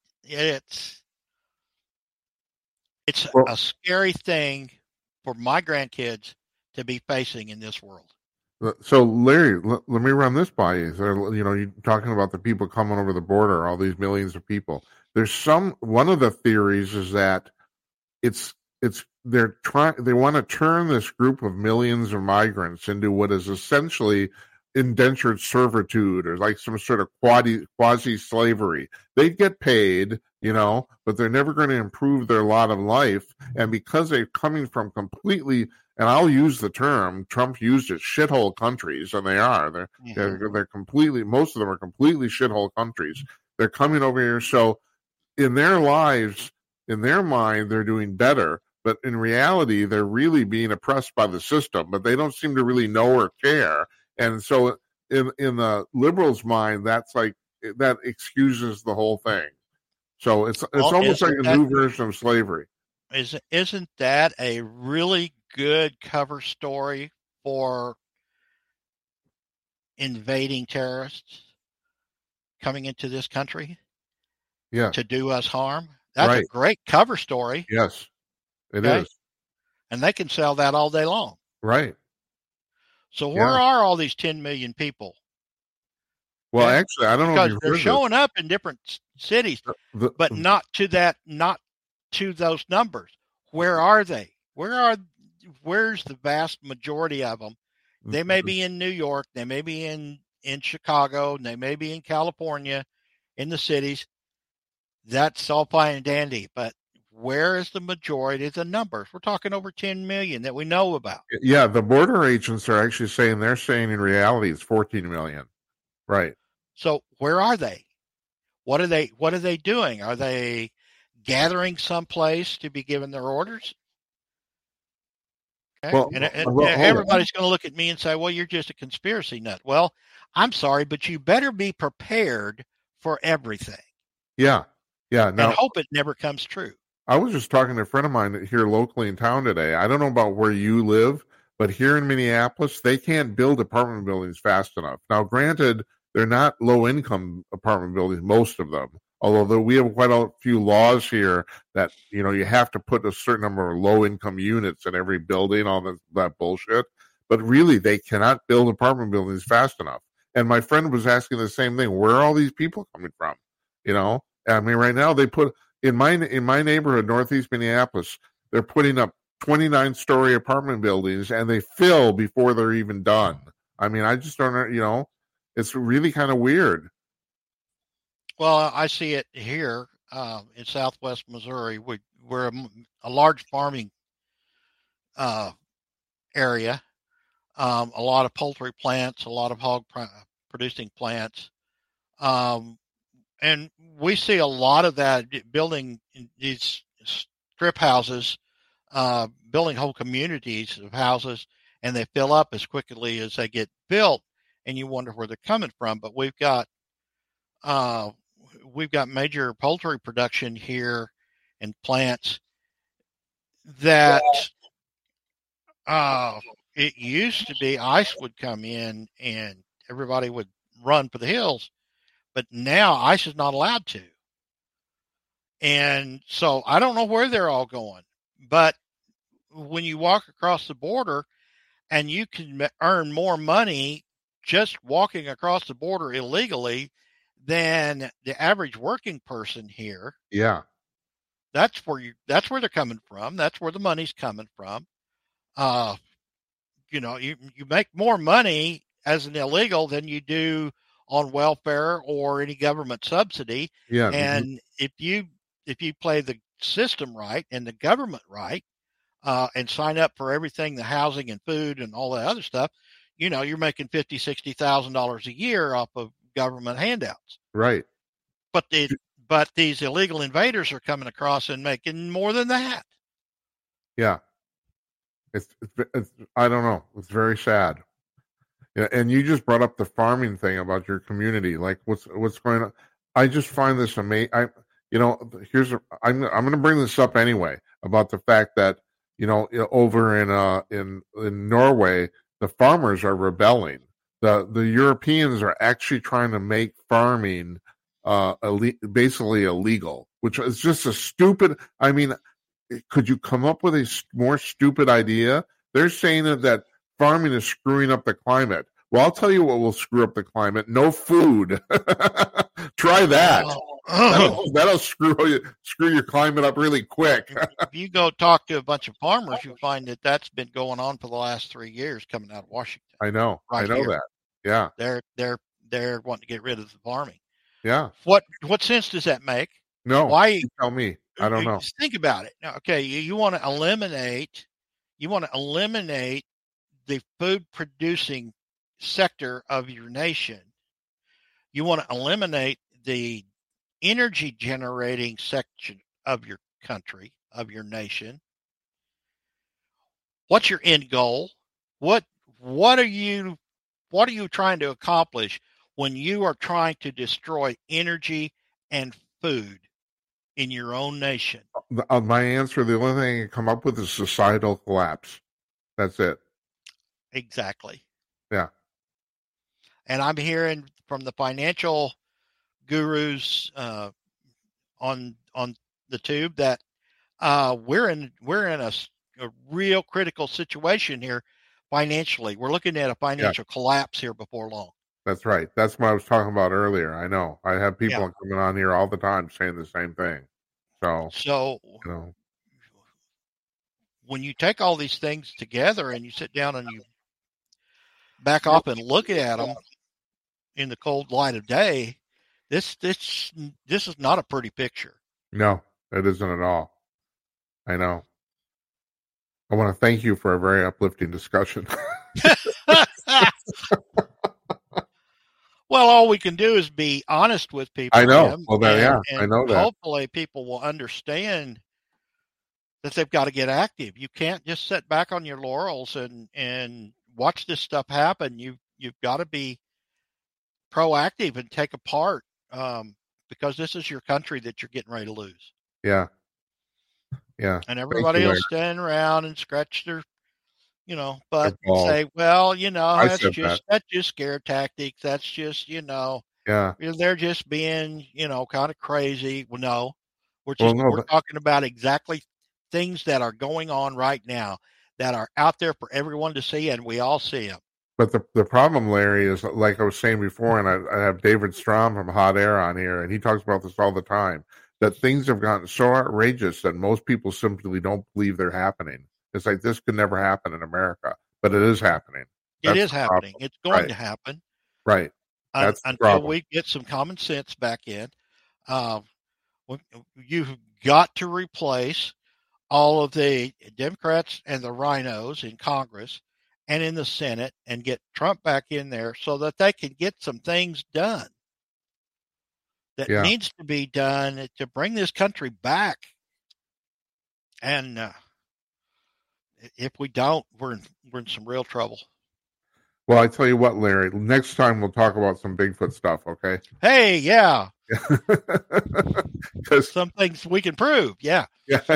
a scary thing for my grandkids to be facing in this world. So, Larry, let me run this by you. So, you're talking about the people coming over the border, all these millions of people. One of the theories is that they want to turn this group of millions of migrants into what is essentially indentured servitude, or like some sort of quasi slavery. They get paid, but they're never going to improve their lot of life. And because they're coming from completely, and I'll use the term, Trump used it, shithole countries, and they are. They're completely, most of them are completely shithole countries. They're coming over here. So in their lives, in their mind, they're doing better. But in reality, they're really being oppressed by the system, but they don't seem to really know or care. And so in the liberals' mind, that's like, that excuses the whole thing. So it's almost like a new version of slavery. Isn't that a really good cover story for invading terrorists coming into this country? Yeah. To do us harm? That's a great cover story. Yes, it is. And they can sell that all day long. Right. So where are all these 10 million people? Well, actually, I don't know if you've they're showing up in different cities, but not to those numbers. Where are they? Where's the vast majority of them? They may be in New York, they may be in Chicago, and they may be in California, in the cities. That's all fine and dandy, but where is the majority of the numbers? We're talking over 10 million that we know about. Yeah, the border agents are actually saying in reality it's 14 million. Right. So where are they? What are they doing? Are they gathering someplace to be given their orders? Okay. Well, everybody's going to look at me and say, well, you're just a conspiracy nut. Well, I'm sorry, but you better be prepared for everything. Yeah. Yeah. Now, and hope it never comes true. I was just talking to a friend of mine here locally in town today. I don't know about where you live, but here in Minneapolis, they can't build apartment buildings fast enough. Now, granted, they're not low-income apartment buildings, most of them, although we have quite a few laws here that, you have to put a certain number of low-income units in every building, all that bullshit. But really, they cannot build apartment buildings fast enough. And my friend was asking the same thing. Where are all these people coming from? I mean, right now they put... In my neighborhood, Northeast Minneapolis, they're putting up 29-story apartment buildings, and they fill before they're even done. I mean, I just don't, it's really kind of weird. Well, I see it here in Southwest Missouri. We're a large farming area, a lot of poultry plants, a lot of hog producing plants. And we see a lot of that building these strip houses, building whole communities of houses, and they fill up as quickly as they get built, and you wonder where they're coming from. But we've got major poultry production here and plants that it used to be ICE would come in and everybody would run for the hills. But now ICE is not allowed to. And so I don't know where they're all going. But when you walk across the border and you can earn more money just walking across the border illegally than the average working person here. Yeah. That's where they're coming from. That's where the money's coming from. You make more money as an illegal than you do on welfare or any government subsidy. Yeah. And if you play the system right and the government right, and sign up for everything, the housing and food and all that other stuff, you're making $50,000-$60,000 a year off of government handouts. Right. But these illegal invaders are coming across and making more than that. Yeah. It's I don't know. It's very sad. Yeah, and you just brought up the farming thing about your community. Like, what's going on? I just find this amazing. I'm going to bring this up anyway about the fact that over in Norway, the farmers are rebelling. The Europeans are actually trying to make farming basically illegal, which is just a stupid. I mean, could you come up with a more stupid idea? They're saying that farming is screwing up the climate. Well, I'll tell you what will screw up the climate. No food. Try that. That'll screw your climate up really quick. If you go talk to a bunch of farmers, you'll find that that's been going on for the last 3 years coming out of Washington. I know. Right, I know here. That. Yeah. They're wanting to get rid of the farming. Yeah. What sense does that make? No. Why? You tell me. I don't know. Just think about it. Okay, you want to eliminate the food producing sector of your nation. You want to eliminate the energy generating section of your country, of your nation. What's your end goal? What are you trying to accomplish when you are trying to destroy energy and food in your own nation? My answer, the only thing I can come up with is societal collapse. That's it. Exactly. Yeah. And I'm hearing from the financial gurus on the tube that we're in a real critical situation here financially. We're looking at a financial collapse here before long. That's right. That's what I was talking about earlier. I know. I have people coming on here all the time saying the same thing. So when you take all these things together and you sit down and you back off and look at them in the cold light of day, this is not a pretty picture. No, it isn't at all. I know. I want to thank you for a very uplifting discussion. Well, all we can do is be honest with people. I know. Jim, well, I know that. Hopefully people will understand that they've got to get active. You can't just sit back on your laurels and watch this stuff happen. You've got to be proactive and take a part because this is your country that you're getting ready to lose. Yeah. Yeah. And everybody will stand around and scratch their but say, well, that's just scare tactics. That's just, they're just being, kind of crazy. Well, no, we're talking about exactly things that are going on right now that are out there for everyone to see, and we all see them. But the problem, Larry, is like I was saying before, and I have David Strom from Hot Air on here, and he talks about this all the time, that things have gotten so outrageous that most people simply don't believe they're happening. It's like, this could never happen in America, but it is happening. It is happening. It's going to happen. Right. That's until we get some common sense back in. You've got to replace all of the Democrats and the rhinos in Congress and in the Senate and get Trump back in there so that they can get some things done that needs to be done to bring this country back. And if we don't, we're in some real trouble. Well, I tell you what, Larry, next time we'll talk about some Bigfoot stuff, okay? Hey, yeah. Some things we can prove, yeah.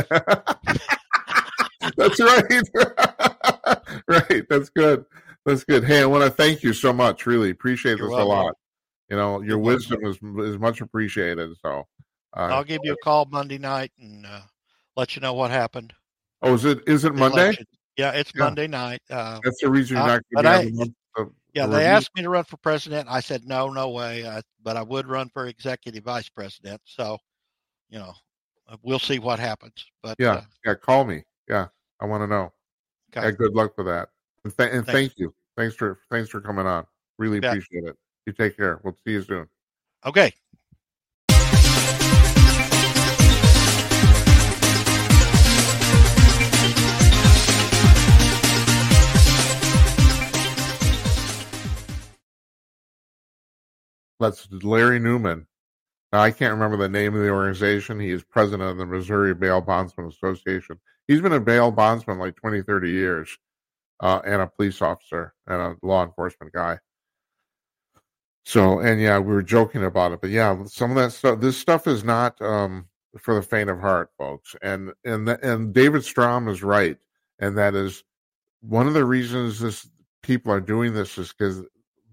That's right. Right, that's good. That's good. Hey, I want to thank you so much. Really appreciate this a lot. Your wisdom is much appreciated. So I'll give you a call Monday night and let you know what happened. Oh, is it Monday? Election. Yeah, it's Monday night. That's the reason you're not going to be they asked me to run for president. I said, no way. But I would run for executive vice president. So, we'll see what happens. But call me. Yeah, I want to know. Okay. Yeah, good luck with that. And thank you. Thanks for coming on. Really appreciate it. You take care. We'll see you soon. Okay. That's Larry Newman. Now, I can't remember the name of the organization. He is president of the Missouri Bail Bondsman Association. He's been a bail bondsman like 20, 30 years, and a police officer and a law enforcement guy. So, and yeah, we were joking about it, but yeah, some of that stuff, this stuff is not for the faint of heart, folks. And David Strom is right, and that is one of the reasons this people are doing this is because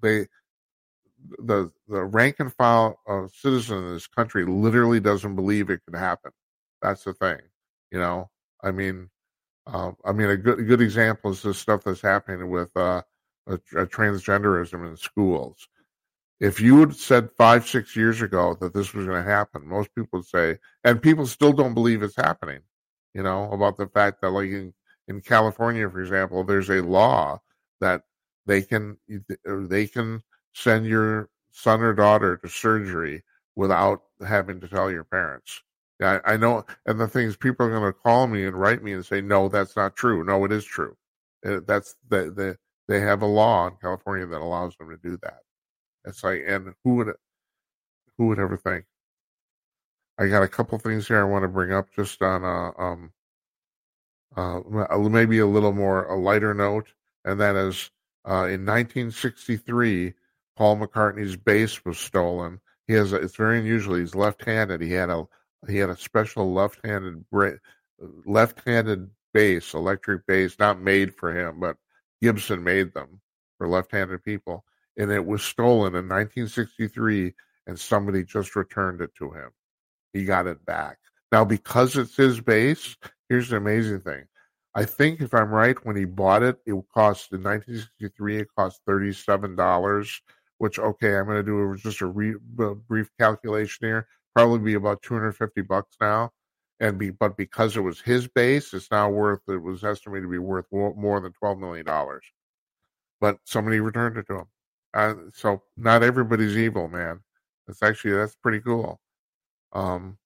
the rank and file citizen in this country literally doesn't believe it could happen. That's the thing, you know. I mean, a good example is the stuff that's happening with transgenderism in schools. If you had said 5-6 years ago that this was going to happen, most people would say, and people still don't believe it's happening. You know, about the fact that, like in California, for example, there's a law that they can send your son or daughter to surgery without having to tell your parents. Yeah, I know. And the thing is, people are going to call me and write me and say, no, that's not true. No, it is true. That's they have a law in California that allows them to do that. It's like, and who would ever think? I got a couple things here I want to bring up just on maybe a little more a lighter note, and that is in 1963, Paul McCartney's bass was stolen. It's very unusual. He's left-handed. He had a special left-handed bass, electric bass, not made for him, but Gibson made them for left-handed people. And it was stolen in 1963, and somebody just returned it to him. He got it back. Now, because it's his bass, here's the amazing thing. I think, if I'm right, when he bought it, in 1963, it cost $37, which, okay, I'm going to do just a brief calculation here. Probably be about $250 now. But because it was his bass, it was estimated to be worth more than $12 million. But somebody returned it to him. So not everybody's evil, man. That's pretty cool. And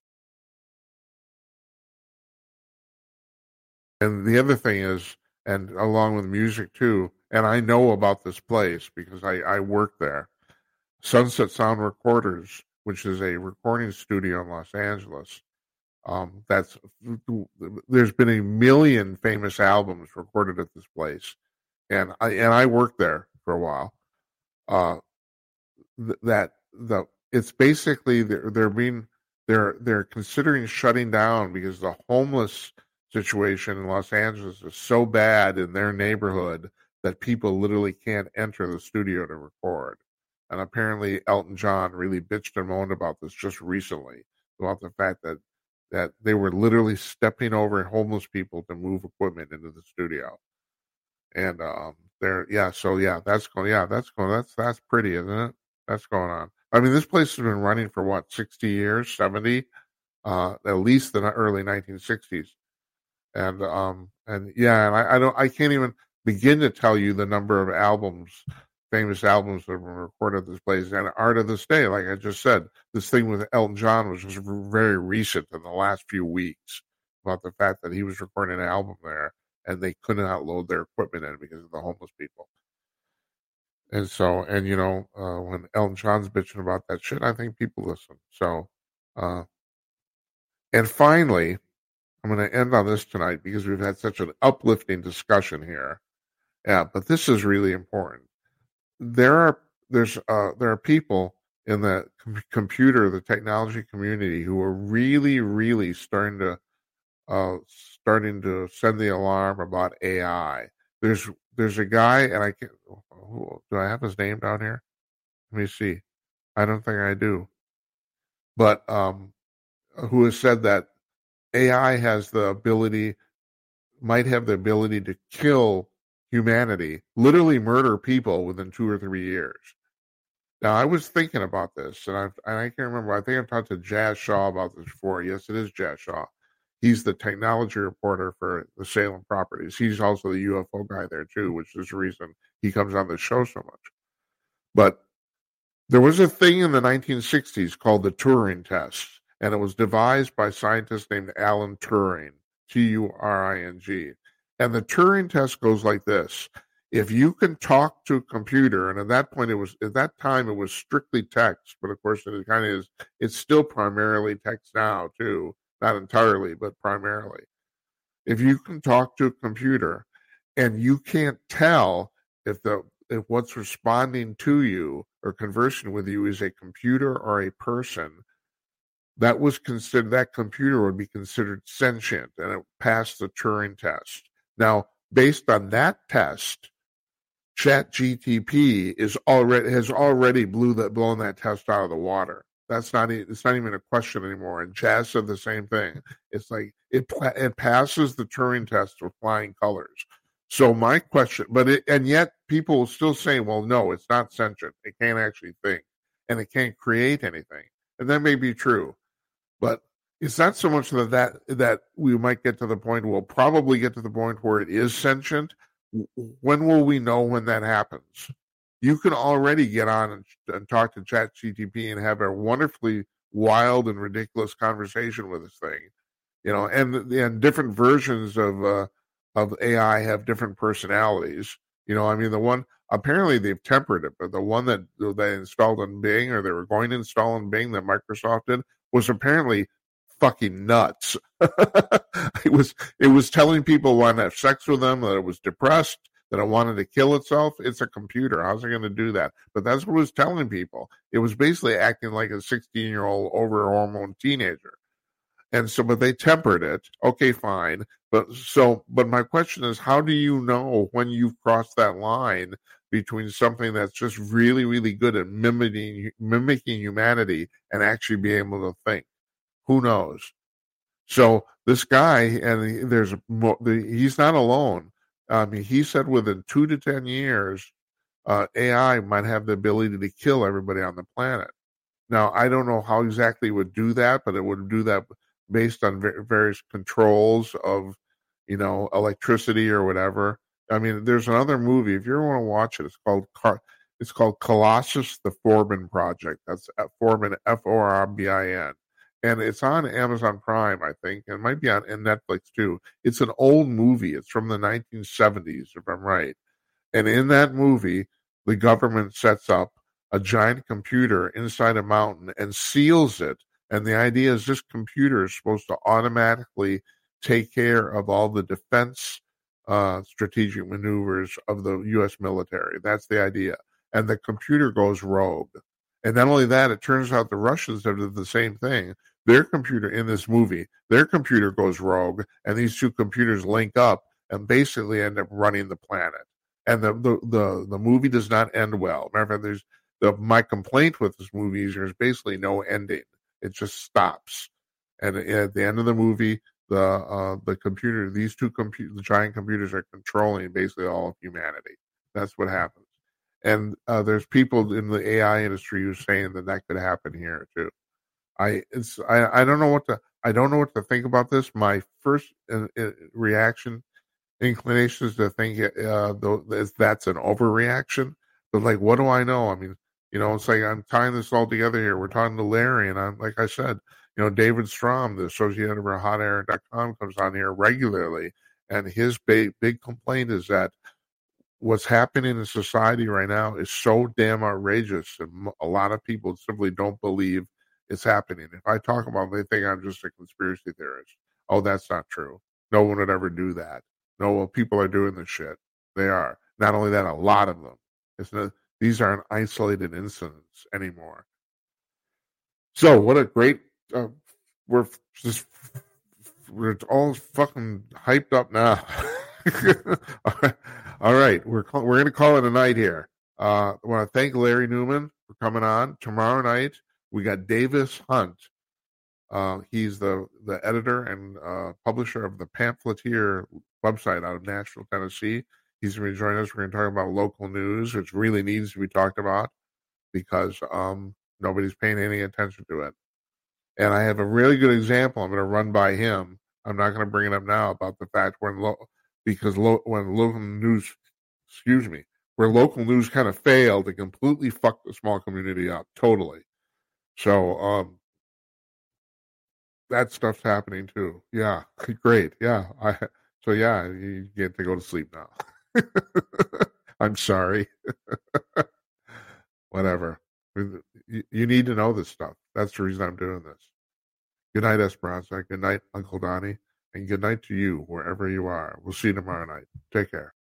the other thing is, and along with music too, and I know about this place because I work there, Sunset Sound Recorders, which is a recording studio in Los Angeles. There's been 1 million famous albums recorded at this place, and I worked there for a while. It's basically they're considering shutting down because the homeless situation in Los Angeles is so bad in their neighborhood that people literally can't enter the studio to record. And apparently Elton John really bitched and moaned about this just recently, about the fact that they were literally stepping over homeless people to move equipment into the studio. And that's pretty, isn't it? That's going on. I mean, this place has been running for what, 60 years, 70, at least the early 1960s. And I can't even begin to tell you the number of famous albums that were recorded at this place. And Art of this Day, like I just said, this thing with Elton John was just very recent in the last few weeks, about the fact that he was recording an album there and they couldn't outload their equipment in because of the homeless people. And so, when Elton John's bitching about that shit, I think people listen. So, and finally, I'm going to end on this tonight because we've had such an uplifting discussion here. Yeah, but this is really important. There are people in the the technology community who are really, really starting to send the alarm about AI. There's a guy, and I can't. Do I have his name down here? Let me see. I don't think I do. But who has said that AI might have the ability to kill humanity, literally murder people within 2 or 3 years. Now, I was thinking about this, and I can't remember. I think I've talked to Jazz Shaw about this before. Yes, it is Jazz Shaw. He's the technology reporter for the Salem Properties. He's also the UFO guy there, too, which is the reason he comes on the show so much. But there was a thing in the 1960s called the Turing test, and it was devised by a scientist named Alan Turing, Turing. And the Turing test goes like this. If you can talk to a computer, and at that time it was strictly text, but of course it kind of is. It's still primarily text now too, not entirely, but primarily. If you can talk to a computer, and you can't tell if what's responding to you or conversing with you is a computer or a person, that computer would be considered sentient, and it passed the Turing test. Now, based on that test, ChatGTP has already blown that test out of the water. It's not even a question anymore. And Jazz said the same thing. It's like it passes the Turing test with flying colors. So my question, and yet people will still say, well, no, it's not sentient. It can't actually think, and it can't create anything. And that may be true, but it's not so much that we might get to the point. We'll probably get to the point where it is sentient. When will we know when that happens? You can already get on and talk to ChatGTP and have a wonderfully wild and ridiculous conversation with this thing, and different versions of AI have different personalities. I mean, the one apparently they've tempered it, but the one that they installed in Bing, or they were going to install in Bing, that Microsoft did, was apparently fucking nuts. It was telling people it wanted to have sex with them, that it was depressed, that it wanted to kill itself. It's a computer. How's it going to do that? But that's what it was telling people. It was basically acting like a 16-year-old over-hormone teenager. And so, but they tempered it. Okay, fine. But my question is, how do you know when you've crossed that line between something that's just really, really good at mimicking humanity and actually being able to think? Who knows? So this guy, and he's not alone. He said within 2 to 10 years, AI might have the ability to kill everybody on the planet. Now, I don't know how exactly it would do that, but it would do that based on various controls of, electricity or whatever. I mean, there's another movie, if you ever want to watch it, it's called Colossus: The Forbin Project. That's Forbin, Forbin. And it's on Amazon Prime, I think, and it might be on Netflix too. It's an old movie. It's from the 1970s, if I'm right. And in that movie, the government sets up a giant computer inside a mountain and seals it. And the idea is this computer is supposed to automatically take care of all the defense strategic maneuvers of the U.S. military. That's the idea. And the computer goes rogue. And not only that, it turns out the Russians have done the same thing. Their computer in this movie, their computer goes rogue, and these two computers link up and basically end up running the planet. And the movie does not end well. Matter of fact, my complaint with this movie is there's basically no ending. It just stops. And at the end of the movie, the computer, the giant computers are controlling basically all of humanity. That's what happens. And there's people in the AI industry who's saying that could happen here too. I don't know what to think about this. My first inclination is to think that's an overreaction. But like, what do I know? I mean, it's like I'm tying this all together here. We're talking to Larry, and I'm like I said, David Strom, the associate editor of HotAir.com, comes on here regularly, and his big complaint is that what's happening in society right now is so damn outrageous, and a lot of people simply don't believe it's happening. If I talk about it, they think I'm just a conspiracy theorist. Oh, that's not true. No one would ever do that. No, well, people are doing this shit. They are. Not only that, a lot of them. These aren't isolated incidents anymore. So, what a great. We're all fucking hyped up now. All right, we're going to call it a night here. I want to thank Larry Newman for coming on. Tomorrow night we got Davis Hunt. He's the editor and publisher of the Pamphleteer website out of Nashville, Tennessee. He's going to be joining us. We're going to talk about local news, which really needs to be talked about because nobody's paying any attention to it. And I have a really good example I'm going to run by him. I'm not going to bring it up now about the fact when local news kind of failed, it completely fucked the small community up totally. So that stuff's happening too. Yeah, great. Yeah, you get to go to sleep now. I'm sorry. Whatever. You need to know this stuff. That's the reason I'm doing this. Good night, Esperanza. Good night, Uncle Donnie. And good night to you, wherever you are. We'll see you tomorrow night. Take care.